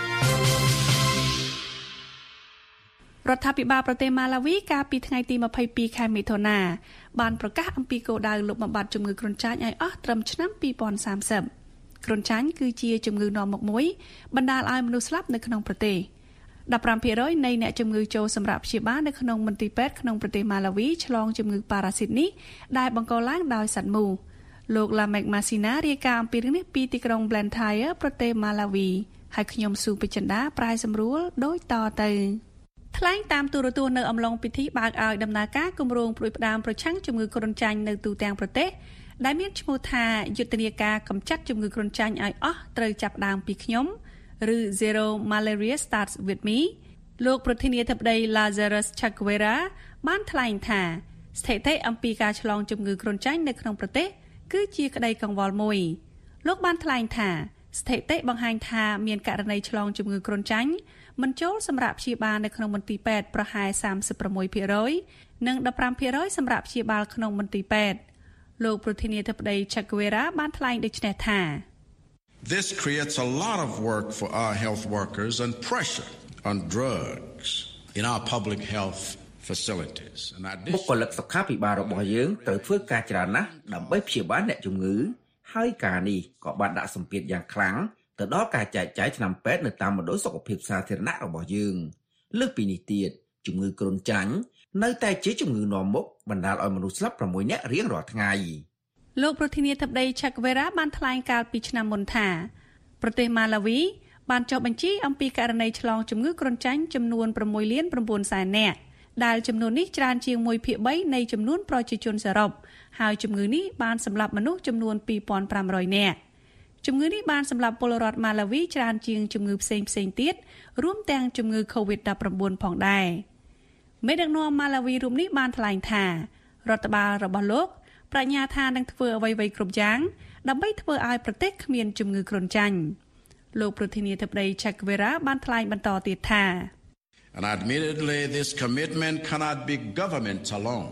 រដ្ឋាភិបាលប្រទេសម៉ាឡាវីកាលពីថ្ងៃទីtwenty-twoខែមិថុនាបានប្រកាសអំពីគោលដៅលុបបំបាត់ជំងឺគ្រុនចាញ់ឲ្យអស់ត្រឹមឆ្នាំtwenty thirtyគ្រុនចាញ់គឺជាជំងឺនាំមុខមួយបណ្ដាលឲ្យមនុស្សស្លាប់នៅក្នុងប្រទេសfifteen percent នៃអ្នកជំងឺចូលសម្រាប់ព្យាបាលនៅក្នុងមន្ទីរពេទ្យក្នុងប្រទេសម៉ាឡាវីឆ្លងជំងឺប៉ារ៉ាស៊ីតនេះដែលបង្កឡើងដោយសត្វមូសលោក Lamek Masina រាយការណ៍អំពីរឿងនេះពីទីក្រុង Blantyre ប្រទេសម៉ាឡាវីហើយខ្ញុំស៊ូពេជ្រចិន្តាប្រាយសម្រួលដូចតទៅថ្លែងតាមទូរទស្សន៍នៅអំឡុងពិធីបើកឲ្យដំណើរការគម្រោងព្រួយផ្ដាមប្រឆាំងជំងឺគ្រុនចាញ់នៅទូទាំងប្រទេសដែលមានឈ្មោះថាយុទ្ធនាការកម្ចាត់ជំងឺគ្រុនចាញ់ឲ្យអស់ត្រូវចាប់ផ្ដើមពីខ្ញុំឬ Zero Malaria Starts with Me លោកប្រធានាធិបតី Lazarus Chakwera បានថ្លែងថាស្ថិតិអំពីការឆ្លងជំងឺគ្រុនចាញ់នៅក្នុងប្រទេសគឺជាក្តីកង្វល់មួយលោកបានថ្លែងថាស្ថិតិបង្ហាញថាមានករណីឆ្លងជំងឺគ្រុនចាញ់មិនចូលសម្រាប់ព្យាបាលនៅក្នុងមន្ទីរពេទ្យប្រហែលthirty-six percent និងfifteen percent សម្រាប់ព្យាបាលក្នុងមន្ទីរពេទ្យលោកប្រធានាធិបតី Chakwera បានថ្លែងដូចនេះថា This creates a lot of work for our health workers and pressure on drugs in our public health facilities. បុគ្គលិកសុខាភិបាលរបស់យើងត្រូវធ្វើការច្រើនណាស់ដើម្បីព្យាបាលអ្នកជំងឺហើយការនេះក៏បានដាក់សម្ពាធយ៉ាងខ្លាំងទៅដល់ការចែកចាយថ្នាំពេទ្យនៅតាមមណ្ឌលសុខភាពសាធារណៈរបស់យើងលើសពីនេះទៀតជំងឺគ្រុនចាញ់នៅតែជាជំងឺនាំមុខបណ្ដាលឲ្យមនុស្សស្លាប់sixនាក់រៀងរាល់ថ្ងៃលោកប្រធានាធិបតី Chakwera បានថ្លែងកាលពីឆ្នាំមុនថាប្រទេសម៉ាឡាវីបានចុះបញ្ជីអំពីករណីឆ្លងជំងឺគ្រុនចាញ់ចំនួនsixលានnineសែននាក់ដែលចំនួននេះច្រើនជាងoneភាគthreeនៃចំនួនប្រជាជនសរុបហើយជំងឺនេះបានសម្លាប់មនុស្សចំនួនtwo thousand five hundredនាក់ជំងឺនេះបានសម្លាប់ពលរដ្ឋម៉ាឡាវីច្រើនជាងជំងឺផ្សេងផ្សេងទៀតរួមទាំងជំងឺ COVID nineteen ផងដែរមេដឹកនាំម៉ាឡាវីរូបនេះបានថ្លែងថារដ្ឋបាលរបស់លោកប្រាជ្ញាថានឹងធ្វើអ្វីៗគ្រប់យ៉ាងដើម្បីធ្វើឲ្យប្រទេសគ្មានជំងឺគ្រុនចាញ់លោកប្រធានាធិបតី Chakwera បានថ្លែងបន្តទៀតថា And admittedly this commitment cannot be government alone.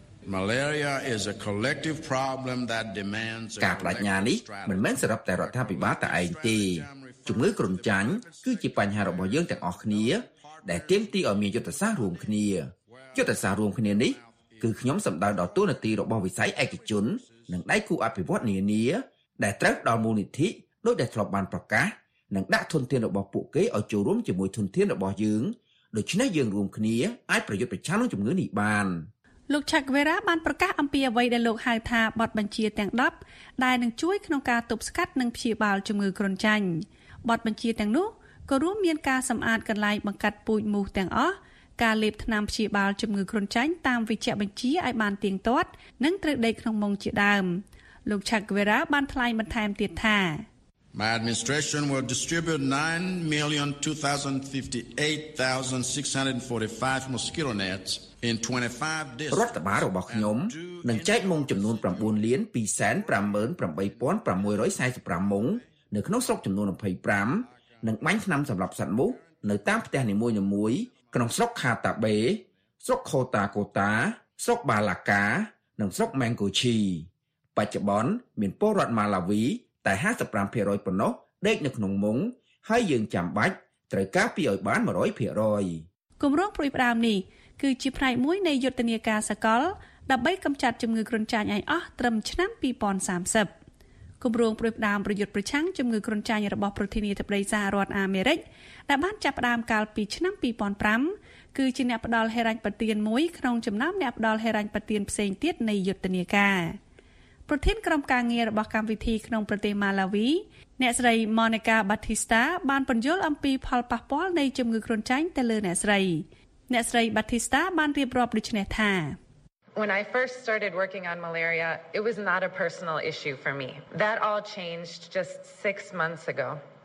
Malaria is a collective problem that demands ការបដិញ្ញានេះមិនមែនសម្រាប់តែរដ្ឋាភិបាលតែឯងទេជំងឺគ្រុនចាញ់គឺជាបញ្ហារបស់យើងទាំងអស់គ្នាដែលទាមទារឲ្យមានយុទ្ធសាស្ត្ររួមគ្នាយុទ្ធសាស្ត្ររួមគ្នានេះគឺខ្ញុំសម្ដៅដល់ទូនាទីរបស់វិស័យឯកជននិងដៃគូអភិវឌ្ឍន៍នានាដែលត្រូវដល់មូលនិធិដោយដែលធ្លាប់បានប្រកាសនិងដាក់ធនធានរបស់ពួកគេឲ្យចូលរួមជាមួយធនធានរបស់យើងដូច្នេះយើងរួមគ្នាអាចប្រយុទ្ធប្រឆាំងនឹងជំងឺនេះបានលោក Chakwera បានប្រកាសអំពីអ្វីដែលលោកហៅថាបទបញ្ជាទាំងtenដែលនឹងជួយក្នុងការទប់ស្កាត់និងព្យាបាលជំងឺគ្រុនចាញ់បទបញ្ជាទាំងនោះក៏រួមមានការសម្អាតកន្លែងបង្កាត់ពូជមូសទាំងអស់ការលេបថ្នាំព្យាបាលជំងឺគ្រុនចាញ់តាមវិជ្ជាបញ្ជាឲ្យបានទៀងទាត់និងត្រូវដេកក្នុងមុងជាដើមលោក Chakwera បានថ្លែងបន្ថែមទៀតថា My administration will distribute nine million two hundred fifty-eight thousand six hundred forty-five mosquito nets in twenty-five districts រដ្ឋបាលរបស់ខ្ញុំនឹងចែកមុងចំនួនnineលានtwoសែនfiveម៉ឺនeightពាន់six hundred forty-fiveមុងនៅក្នុងស្រុកចំនួនtwenty-fiveនិងបាញ់ថ្នាំសម្រាប់សត្វមូសនៅតាមផ្ទះនីមួយៗក្នុងស្រុកខាតាបេស្រុកខូតាកូតាស្រុកបាឡាកានិងស្រុកម៉ែងកូឈីបច្ចុប្បន្នមានពលរដ្ឋម៉ាឡាវីតែfifty-five percent ប៉ុណ្ណោះដេកនៅក្នុងមុងហើយយើងចាំបាច់ត្រូវការពីឲ្យបានone hundred percent គម្រោងព្រួយផ្ដាមនេះគឺជាផ្នែកមួយនៃយុទ្ធនាការសកលដើម្បីកម្ចាត់ជំងឺគ្រុនចាញ់ឲ្យអស់ត្រឹមឆ្នាំtwenty thirtyគម្រោងព្រួយផ្ដាមប្រយុទ្ធប្រឆាំងជំងឺគ្រុនចាញ់របស់ប្រធានាធិបតីសហរដ្ឋអាមេរិកដែលបានចាប់ផ្ដើមកាលពីឆ្នាំtwo thousand fiveគឺជាអ្នកផ្ដល់ហិរញ្ញប្បទានមួយក្នុងចំណោមអ្នកផ្ដល់ហិរញ្ញប្បទានផ្សេងទៀតនៃយុទ្ធនាការប្រធានក្រុមការងាររបស់កម្មវិធីក្នុងប្រទេសម៉ាឡាវីអ្នកស្រី Monica Batista បានពន្យល់អំពីផលប៉ះពាល់នៃជំងឺគ្រុនចាញ់ទៅលើអ្នកស្រីអ្នកស្រី Batista បានរៀបរាប់ដូចនេះថា When I first started working on malaria, it was not a personal issue for me. That all changed just six months ago.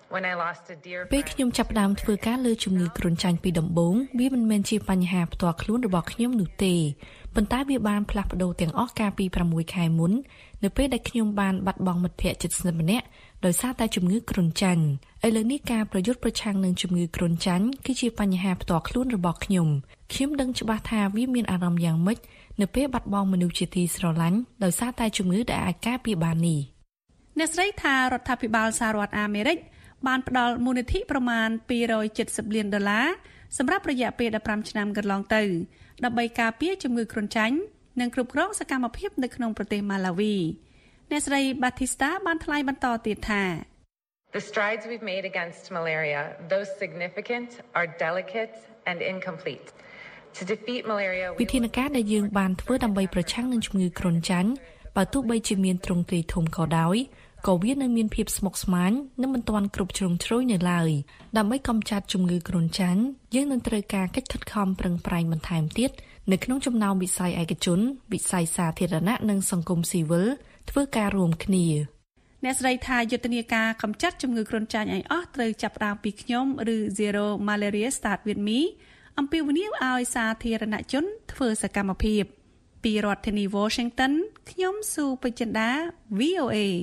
When I lost a dear ពេលខ្ញុំចាប់ផ្ដើមធ្វើការលើជំងឺគ្រុនចាញ់ពីដំបូងវាមិនមែនជាបញ្ហាផ្ទាល់ខ្លួនរបស់ខ្ញុំនោះទេប៉ុន្តែវាបានផ្លាស់ប្ដូរទាំងអស់កាលពីប្រាំមួយខែមុននៅពេលដែលខ្ញុំបានបាត់បង់មិត្តភ័ក្តិជិតស្និទ្ធម្នាក់ដោយសារតែជំងឺគ្រុនចាញ់ឥឡូវនេះការប្រយុទ្ធប្រឆាំងនឹងជំងឺគ្រុនចាញ់គឺជាបញ្ហាផ្ទាល់ខ្លួនរបស់ខ្ញុំខ្ញុំដឹងច្បាស់ថាវាមានអារម្មណ៍យ៉ាងម៉េចនៅពេលបាត់បង់មនុស្សជាទីស្រឡាញ់ដោយសារតែជំងឺដែលអាចការពារបាននេះអ្នកស្រីថារដ្ឋាភិបាលសហរដ្ឋអាមេរិកបានផ្ដល់មូលនិធិប្រមាណពីររយเจ็ดสิบលានដុល្លារសម្រាប់រយៈពេលដប់ប្រាំឆ្នាំកន្លងទៅដើម្បីការពារជំងឺគ្រុនចាញ់និងគ្រប់គ្រងសកម្មភាពនៅក្នុងប្រទេសម៉ាឡាវីអ្នកស្រី Batista បានថ្លែងបន្តទៀតថា The strides we've made against malaria, though significant, are delicate and incomplete. To defeat malaria, វិធានការដែលយើងបានធ្វើដើម្បីប្រឆាំងនឹងជំងឺគ្រុនចាញ់បើទោះបីជាមានទ្រង់ទ្រាយធំក៏ដោយក៏វានៅមានភាពស្មុគស្មាញនិងមិនទាន់គ្រប់ជ្រុងជ្រោយនៅឡើយដើម្បីកម្ចាត់ជំងឺគ្រុនចាញ់យើងនឹងត្រូវការកិច្ចខិតខំប្រឹងប្រែងបន្ថែមទៀតនៅក្នុងចំណោមវិស័យឯកជនវិស័យសាធារណៈនិងសង្គមស៊ីវិលធ្វើការរួមគ្នាអ្នកស្រីថាយុទ្ធនាការកម្ចាត់ជំងឺគ្រុនចាញ់ឲ្យអស់ត្រូវចាប់ផ្ដើមពីខ្ញុំឬ Zero Malaria Start With Me អំពាវនាវឲ្យសាធារណជនធ្វើសកម្មភាពពីរដ្ឋធានី Washington ខ្ញុំស៊ូពេជ្រចិន្តា វី អូ អេ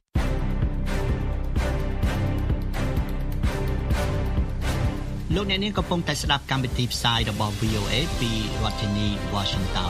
លោកអ្នកនាងកំពុងតែស្ដាប់កម្មវិធីផ្សាយរបស់ វី អូ អេ ពីរដ្ឋធានី Washington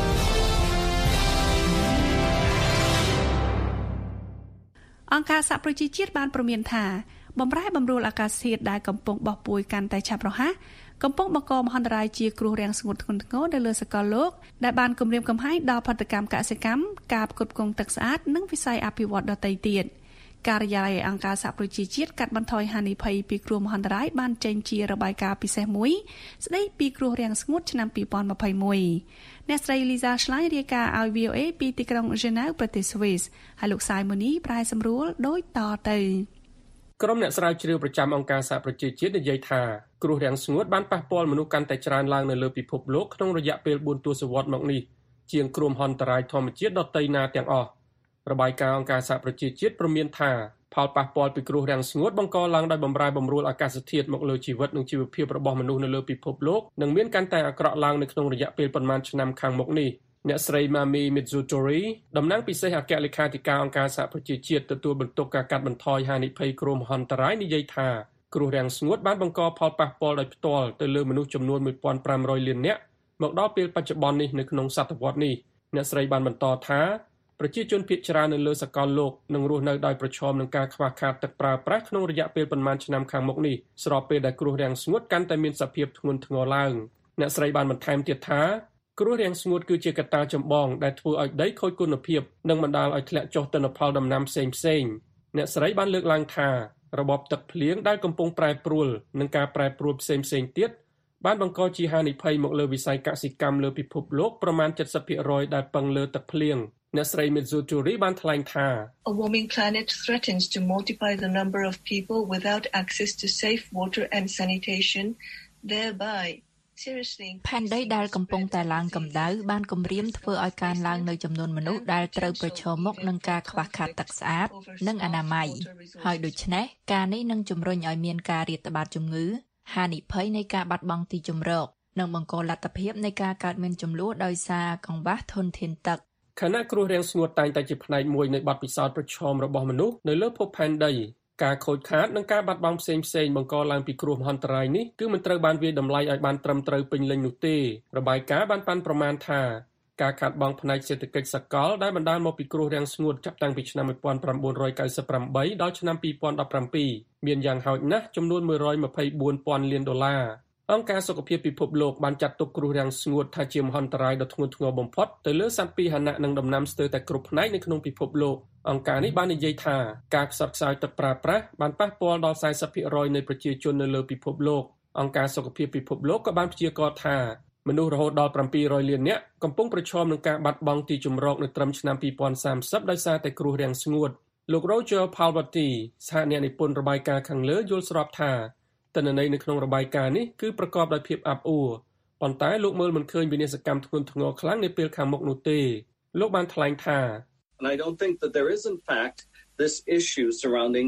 អង្គការសហប្រជាជាតិបានព្រមានថាបម្រែបម្រួលអាកាសធាតុដែលកំពុងបោះពុយកាន់តែឆាប់រហ័សកំពុងបង្កមហន្តរាយជាគ្រោះរាំងស្ងួតធ្ងន់ធ្ងរដល់លើសកលលោកដែលបានគំរាមកំហែងដល់ផលិតកម្មកសិកម្មការផ្គត់ផ្គង់ទឹកស្អាតនិងវិស័យអភិវឌ្ឍន៍ដទៃទៀតការិយាល័យអង្គការសហប្រជាជាតិកាត់បន្ថយហានិភ័យពីគ្រោះមហន្តរាយបានចេញជារបាយការណ៍ពិសេសមួយស្ដីពីគ្រោះរាំងស្ងួតឆ្នាំពីរពាន់ម្ភៃមួយអ្នកស្រី Lisa Schlein រាយការណ៍ឲ្យ វី អូ អេ ពីទីក្រុង Geneva ប្រទេស Swiss ហើយលោកសាយម៉ូនីប្រែសម្រួលដូចតទៅក្រុមអ្នកស្រាវជ្រាវប្រចាំអង្គការសហប្រជាជាតិនិយាយថាគ្រោះរាំងស្ងួតបានប៉ះពាល់មនុស្សកាន់តែច្រើនឡើងនៅលើពិភពលោកក្នុងរយៈពេលបួនទសវត្សរ៍មកនេះជាងគ្រោះមហន្តរាយធម្មជាតិដទៃណាទាំងអស់របាយការណ៍អង្គការសហប្រជាជាតិព្រមានថាផលប៉ះពាល់ពីគ្រោះរាំងស្ងួតបង្កឡើងដោយបម្រែបម្រួលអាកាសធាតុមកលើជីវិតនិងជីវភាពរបស់មនុស្សនៅលើពិភពលោកនិងមានកាន់តែអាក្រក់ឡើងនៅក្នុងរយៈពេលប៉ុន្មានឆ្នាំខាងមុខនេះអ្នកស្រី Mami Mitsutori តំណាងពិសេសអគ្គលេខាធិការអង្គការសហប្រជាជាតិទទួលបន្ទុកការកាត់បន្ថយហានិភ័យគ្រោះមហន្តរាយនិយាយថាគ្រោះរាំងស្ងួតបានបង្កផលប៉ះពាល់ដោយផ្ទាល់ទៅលើមនុស្សចំនួនមួយពាន់ប្រាំរយលាននាក់មកដល់ពេលបច្ចុប្បន្ននេះនៅក្នុងសតវត្សនេះអ្នកស្រីបានបន្តថាប្រជាជនភាគច្រើននៅលើសកលលោកនឹងរស់នៅដោយប្រឈមនឹងការខ្វះខាតទឹកប្រើប្រាស់ក្នុងរយៈពេលប៉ុន្មានឆ្នាំខាងមុខនេះស្របពេលដែលគ្រោះរាំងស្ងួតកាន់តែមានសភាពធ្ងន់ធ្ងរឡើងអ្នកស្រីបានបន្ថែមទៀតថាគ្រោះរាំងស្ងួតគឺជាកត្តាចម្បងដែលធ្វើឲ្យដីខូចគុណភាពនិងបណ្ដាលឲ្យធ្លាក់ចុះទិន្នផលដំណាំផ្សេងផ្សេងអ្នកស្រីបានលើកឡើងថារបបទឹកភ្លៀងដែលកំពុងប្រែប្រួលនិងការប្រែប្រួលផ្សេងផ្សេងទៀតបានបង្កជាហានិភ័យមកលើវិស័យកសិកម្មលើពិភពលោកប្រមាណ เจ็ดสิบភាគរយ ដែលពឹងលើទឹកភ្លៀងអ្នកស្រី Mitsutori បានថ្លែងថា A warming planet threatens to multiply the number of people without access to safe water and sanitation thereby seriously ផែនដីដែលកំពុងតែឡើងកម្ដៅបានគំរាមធ្វើឲ្យកើនឡើងនៅចំនួនមនុស្សដែលត្រូវប្រឈមមុខនឹងការខ្វះខាតទឹកស្អាតនិងអនាម័យហើយដូច្នេះការនេះនឹងជំរុញឲ្យមានការរាតត្បាតជំងឺហានិភ័យនៃការបាត់បង់ទីជម្រកនិងបង្កលទ្ធភាពនៃការកើតមានជម្លោះដោយសារកង្វះធនធានទឹកខណៈគ្រោះរាំងស្ងួតតែងតែជាផ្នែកមួយនៃបទពិសោធន៍ប្រឈមរបស់មនុស្សនៅលើភពផែនដីការខូចខាតនិងការបាត់បង់ផ្សេងផ្សេងបង្កឡើងពីគ្រោះមហន្តរាយនេះគឺមិនត្រូវបានវាយតម្លៃឲ្យបានត្រឹមត្រូវពេញលេញនោះទេរបាយការណ៍បានប៉ាន់ប្រមាណថាការខាតបង់ផ្នែកសេដ្ឋកិច្ចសកលដែលបណ្ដាលមកពីគ្រោះរាំងស្ងួតចាប់តាំងពីឆ្នាំnineteen ninety-eightដល់ឆ្នាំtwenty seventeenមានយ៉ាងហោចណាស់ចំនួនone hundred twenty-four thousandលានដុល្លារអង្គការសុខភាពពិភពលោកបានចាត់ទុកគ្រោះរាំងស្ងួតថាជាមហន្តរាយដ៏ធ្ងន់ធ្ងរបំផុតទៅលើសត្វពាហនៈនិងដំណាំស្ទើរតែគ្រប់ផ្នែកនៅក្នុងពិភពលោកអង្គការនេះបាននិយាយថាការខ្សត់ខ្សោយទឹកប្រើប្រាស់បានប៉ះពាល់ដល់forty percentភាគរយនៃប្រជាជននៅលើពិភពលោកអង្គការសុខភាពពិភពលោកក៏បានព្យាករណ៍ថាមនុស្សរហូតដល់seven hundredលាននាក់កំពុងប្រឈមនឹងការបាត់បង់ទីជម្រកនៅត្រឹមឆ្នាំtwenty thirtyដោយសារតែគ្រោះរាំងស្ងួតលោក Roger Palvati សហអ្នកនិពន្ធរបាយការណ៍ខាងលើយល់ស្របថាទិន្នន័យនៅក្នុងរបាយការណ៍នេះគឺប្រកបដោយភាពអាប់អួរប៉ុន្តែលោកមើលមិនឃើញវិនាសកម្មធ្ងន់ធ្ងរខ្លាំងនាពេលខាងមុខនោះទេលោកបានថ្លែងថា And I don't think that there is in fact this issue surrounding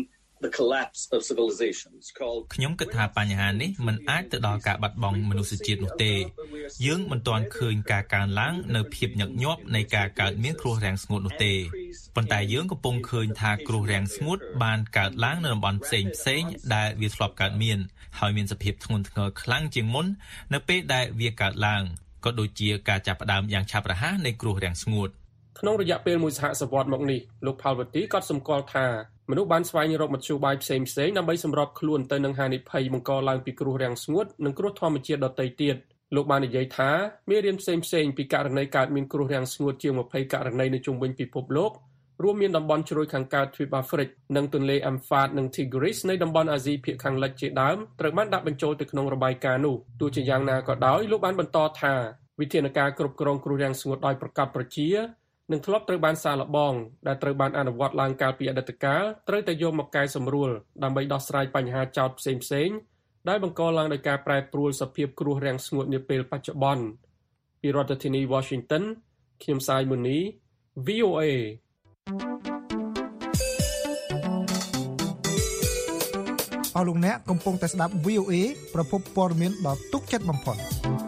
the collapse of civilizations called ខ្ញុំគិតថាបញ្ហានេះមិនអាចទៅដល់ការបាត់បង់មនុស្សជាតិនោះទេយើងមិនទាន់ឃើញការកើនឡើងនៅភាពញឹកញាប់នៃការកើតមានគ្រោះរាំងស្ងួតនោះទេប៉ុន្តែយើងកំពុងឃើញថាគ្រោះរាំងស្ងួតបានកើតឡើងនៅតំបន់ផ្សេងផ្សេងដែលវាធ្លាប់កើតមានហើយមានសភាពធ្ងន់ធ្ងរខ្លាំងជាងមុននៅពេលដែលវាកើតឡើងក៏ដូចជាការចាប់ផ្ដើមយ៉ាងឆាប់រហ័សនៃគ្រោះរាំងស្ងួតក្នុងរយៈពេលមួយសហសវត្សរ៍មកនេះលោកផាល់វ៉ាទីក៏សម្គាល់ថាមនុស្សបានស្វែងរកមធ្យោបាយផ្សេងៗដើម្បីសម្របខ្លួនទៅនឹងហានិភ័យបង្កឡើងពីគ្រោះរាំងស្ងួតនិងគ្រោះធម្មជាតិដទៃទៀតលោកបាននិយាយថាមេរៀនផ្សេងៗពីករណីកើតមានគ្រោះរាំងស្ងួតជាងยี่สิบករណីនៅជុំវិញពិភពលោករួមមានតំបន់ជ្រោយខាងកើតទ្វីបអាហ្វ្រិកនិងទន្លេអាំហ្វាតនិងធីហ្គ្រីសនៃតំបន់អាស៊ីភាគខាងលិចជាដើមត្រូវបានដាក់បញ្ចូលទៅក្នុងរបាយការណ៍នោះទោះជាយ៉ាងណាក៏ដោយលោកបានបន្តថាវិធានការគ្រប់គ្រងគ្រោះរាំងស្ងួតដោយប្រកាសប្រជានឹងធ្លាប់ត្រូវបានសាកល្បងដែលត្រូវបានអនុវត្តឡើងកាលពីអតីតកាលត្រូវតែយកមកកែសម្រួលដើម្បីដោះស្រាយបញ្ហាចោទផ្សេងៗដែលបង្កឡើងដោយការប្រែប្រួលសភាពគ្រោះរាំងស្ងួតនាពេលបច្ចុប្បន្នពីរដ្ឋធានី Washington ខ្ញុំសាយមុនី វី អូ เอអស់លោកអ្នកកំពុងតែស្ដាប់ វី អូ เอ ប្រភពព័ត៌មានដ៏ទុកចិត្តបំផុត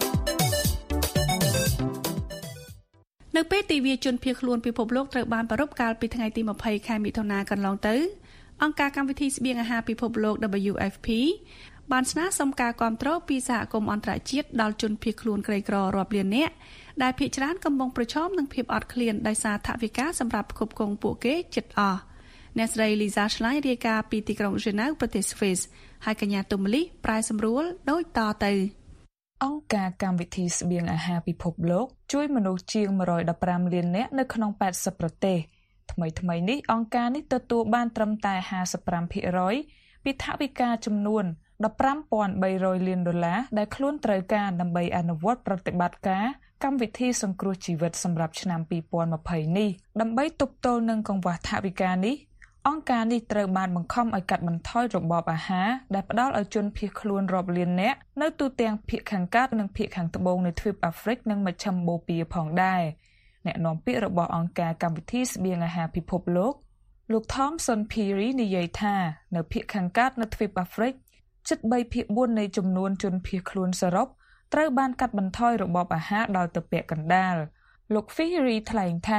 នៅពេលទិវាជនភៀសខ្លួនពិភពលោកត្រូវបានប្រារព្ធកាលពីថ្ងៃទីยี่สิบខែមិថុនាកន្លងទៅអង្គការកម្មវិធីស្បៀងអាហារពិភពលោក ดับเบิลยู เอฟ พี បានស្នើសុំការគាំទ្រពីសហគមន៍អន្តរជាតិដល់ជនភៀសខ្លួនក្រីក្ររាប់លាននាក់ដែលភាគច្រើនកំពុងប្រឈមនឹងភាពអត់ឃ្លានដោយសារថវិកាសម្រាប់ផ្គត់ផ្គង់ពួកគេជិតអស់អ្នកស្រី Lisa Schlein រាយការណ៍ពីទីក្រុង Geneva ប្រទេស Swiss ហើយកញ្ញាទុំលីប្រែសម្រួលដូចតទៅអង្គការកម្មវិធីស្បៀងអាហារពិភពលោកជួយមនុស្សជាងone hundred fifteenលាននាក់នៅក្នុងeightyប្រទេសថ្មីៗនេះអង្គការនេះទទួលបានត្រឹមតែfifty-fiveភាគរយពីថវិកាចំនួនfifteen thousand three hundredលានដុល្លារដែលខ្លួនត្រូវការដើម្បីអនុវត្តប្រតិបត្តិការកម្មវិធីសង្គ្រោះជីវិតសម្រាប់ឆ្នាំtwenty twentyនេះដើម្បីទប់ទល់នឹងកង្វះថវិកានេះអង្គការនេះត្រូវបានបង្ខំឲ្យកាត់បន្ថយរបបអាហារដែលផ្ដល់ឲ្យជនភៀសខ្លួនរាប់លាននាក់នៅទូទាំងភាគខាងកើតនិងភាគខាងត្បូងនៃទ្វីបអាហ្វ្រិកនិងមជ្ឈិមបូព៌ាផងដែរអ្នកនាំពាក្យរបស់អង្គការកម្មវិធីស្បៀងអាហារពិភពលោកលោក Thomson Phiri និយាយថានៅភាគខាងកើតនៅទ្វីបអាហ្វ្រិកជិតthreeភាគfourនៃចំនួនជនភៀសខ្លួនសរុបត្រូវបានកាត់បន្ថយរបបអាហារដល់ទៅពាក់កណ្ដាលលោក Phiri ថ្លែងថា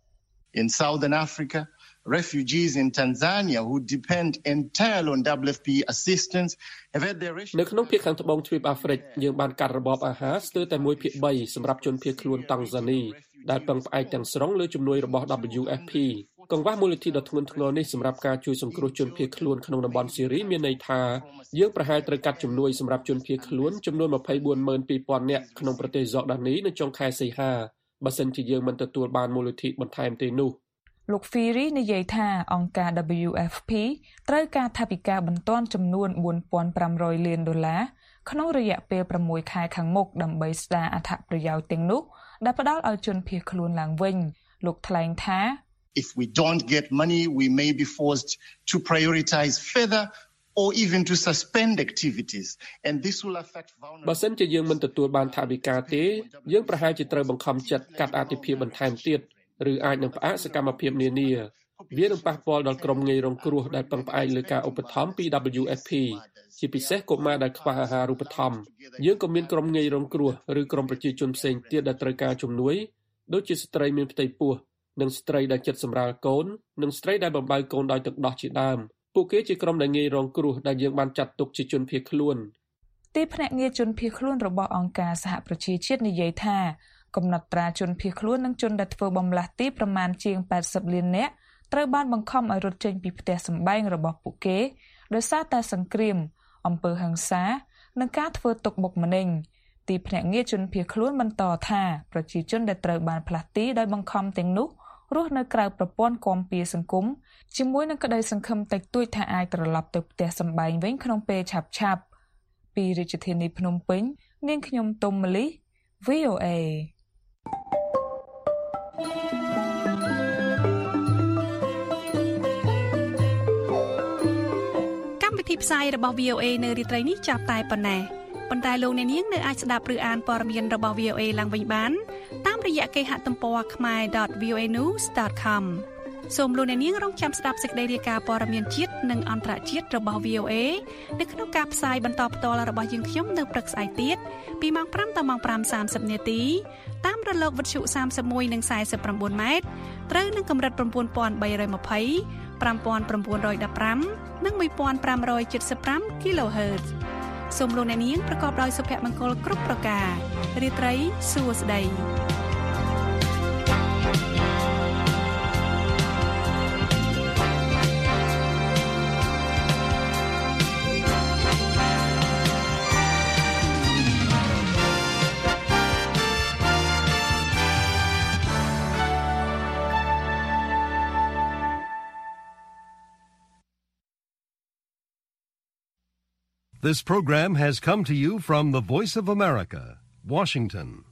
In Southern Africa refugees in Tanzania who depend entirely on W F P assistance have had their នៅក្នុងភាគខាងត្បូងទ្វីបអាហ្វ្រិកយើងបានកាត់របបអាហារស្ទើរតែoneភាគthreeសម្រាប់ជនភៀសខ្លួនតង់ហ្សានីដែលពឹងផ្អែកទាំងស្រុងលើជំនួយរបស់ ดับเบิลยู เอฟ พี កង្វះមូលនិធិដ៏ធ្ងន់ធ្ងរនេះសម្រាប់ការជួយសង្គ្រោះជនភៀសខ្លួនក្នុងតំបន់ស៊េរីមានន័យថាយើងប្រហែលត្រូវកាត់ជំនួយសម្រាប់ជនភៀសខ្លួនចំនួនtwenty-four thousand two hundredនាក់ក្នុងប្រទេសហ្ស័រដានីនៅចុងខែសីហាបើសិនជាយើងមិនទទួលបានមូលនិធិបន្ថែមទេនោះលោក Phiri និយាយថាអង្គការ ดับเบิลยู เอฟ พี ត្រូវការថវិកាបន្ទាន់ចំនួនfour thousand five hundredលានដុល្លារក្នុងរយៈពេលsixខែខាងមុខដើម្បីស្ដារអត្ថប្រយោជន៍ទាំងនោះដែលផ្ដល់ឲ្យជនភៀសខ្លួនឡើងវិញលោកថ្លែងថា If we don't get money we may be forced to prioritize further or even to suspend activities and this will affect vulnerable បើសិនជាយើងមិនទទួលបានថវិកាទេយើងប្រហែលជាត្រូវបង្ខំចិត្តកាត់អាទិភាពបន្ថែមទៀតឬអាចនឹងផ្អាកសកម្មភាពនានាវានឹងប៉ះពាល់ដល់ក្រុមងាយរងគ្រោះដែលពឹងផ្អែកលើការឧបត្ថម្ភពី ดับเบิลยู เอฟ พี ជាពិសេសកុមារដែលខ្វះអាហារូបត្ថម្ភយើងក៏មានក្រុមងាយរងគ្រោះឬក្រុមប្រជាជនផ្សេងទៀតដែលត្រូវការជំនួយដូចជាស្ត្រីមានផ្ទៃពោះនិងស្ត្រីដែលជិតសម្រាលកូននិងស្ត្រីដែលបំបៅកូនដោយទឹកដោះជាដើមពួកគេជាក្រុមដែលងាយរងគ្រោះដែលយើងបានចាត់ទុកជាជនភៀសខ្លួនទីភ្នាក់ងារជនភៀសខ្លួនរបស់អង្គការសហប្រជាជាតិនិយាយថាកំណត់ត្រាជនភៀសខ្លួននិងជនដែលធ្វើបំលាស់ទីប្រមាណជាងeightyលាននាក់ត្រូវបានបង្ខំឲ្យរត់ចេញពីផ្ទះសម្បែងរបស់ពួកគេដោយសារតែសង្គ្រាមអំពើហិង្សានិងការធ្វើទុកបុកម្នេញទីភ្នាក់ងារជនភៀសខ្លួនបន្តថាប្រជាជនដែលត្រូវបានផ្លាស់ទីដោយបង្ខំទាំងនោះរស់នៅក្រៅប្រព័ន្ធគាំពារសង្គមជាមួយនឹងក្តីសង្ឃឹមតិចតួចថាអាចត្រឡប់ទៅផ្ទះសម្បែងវិញក្នុងពេលឆាប់ៗពីរាជធានីភ្នំពេញនាងខ្ញុំទុំមលី វី អូ เอកម្មវិធីផ្សាយរបស់ វី អូ เอ នៅរាត្រីនេះចាប់តែប៉ុណ្ណេះប៉ុន្តែលោកអ្នកនាងនៅអាចស្ដាប់ឬអានព័ត៌មានរបស់ វី អូ เอ ឡើងវិញបានតាមរយៈគេហទំព័រ khmae dot v o a news dot com សូមលោកអ្នកនាងរងចាំស្ដាប់សេចក្តីរាយការណ៍ព័ត៌មានជាតិនិងអន្តរជាតិរបស់ វី អូ เอ នៅក្នុងការផ្សាយបន្តផ្ទាល់របស់យើងខ្ញុំនៅព្រឹកស្អែកទៀតពីម៉ោងប្រាំដល់ម៉ោងប្រាំសាមសិបនាទីតាមរលកវិទ្យុសាមសិបមួយនិងសាយសិប៩ម៉ែត្រត្រូវនឹងកម្រិត៩,៣២០ ៥,៩១៥ និងមួយពាន់ប្រាំរយседម៥ kHz សូមលោកអ្នកនាងប្រកបដោយសុភមង្គលគ្រប់ប្រការរាត្រីសួស្តី This program has come to you from the Voice of America, Washington.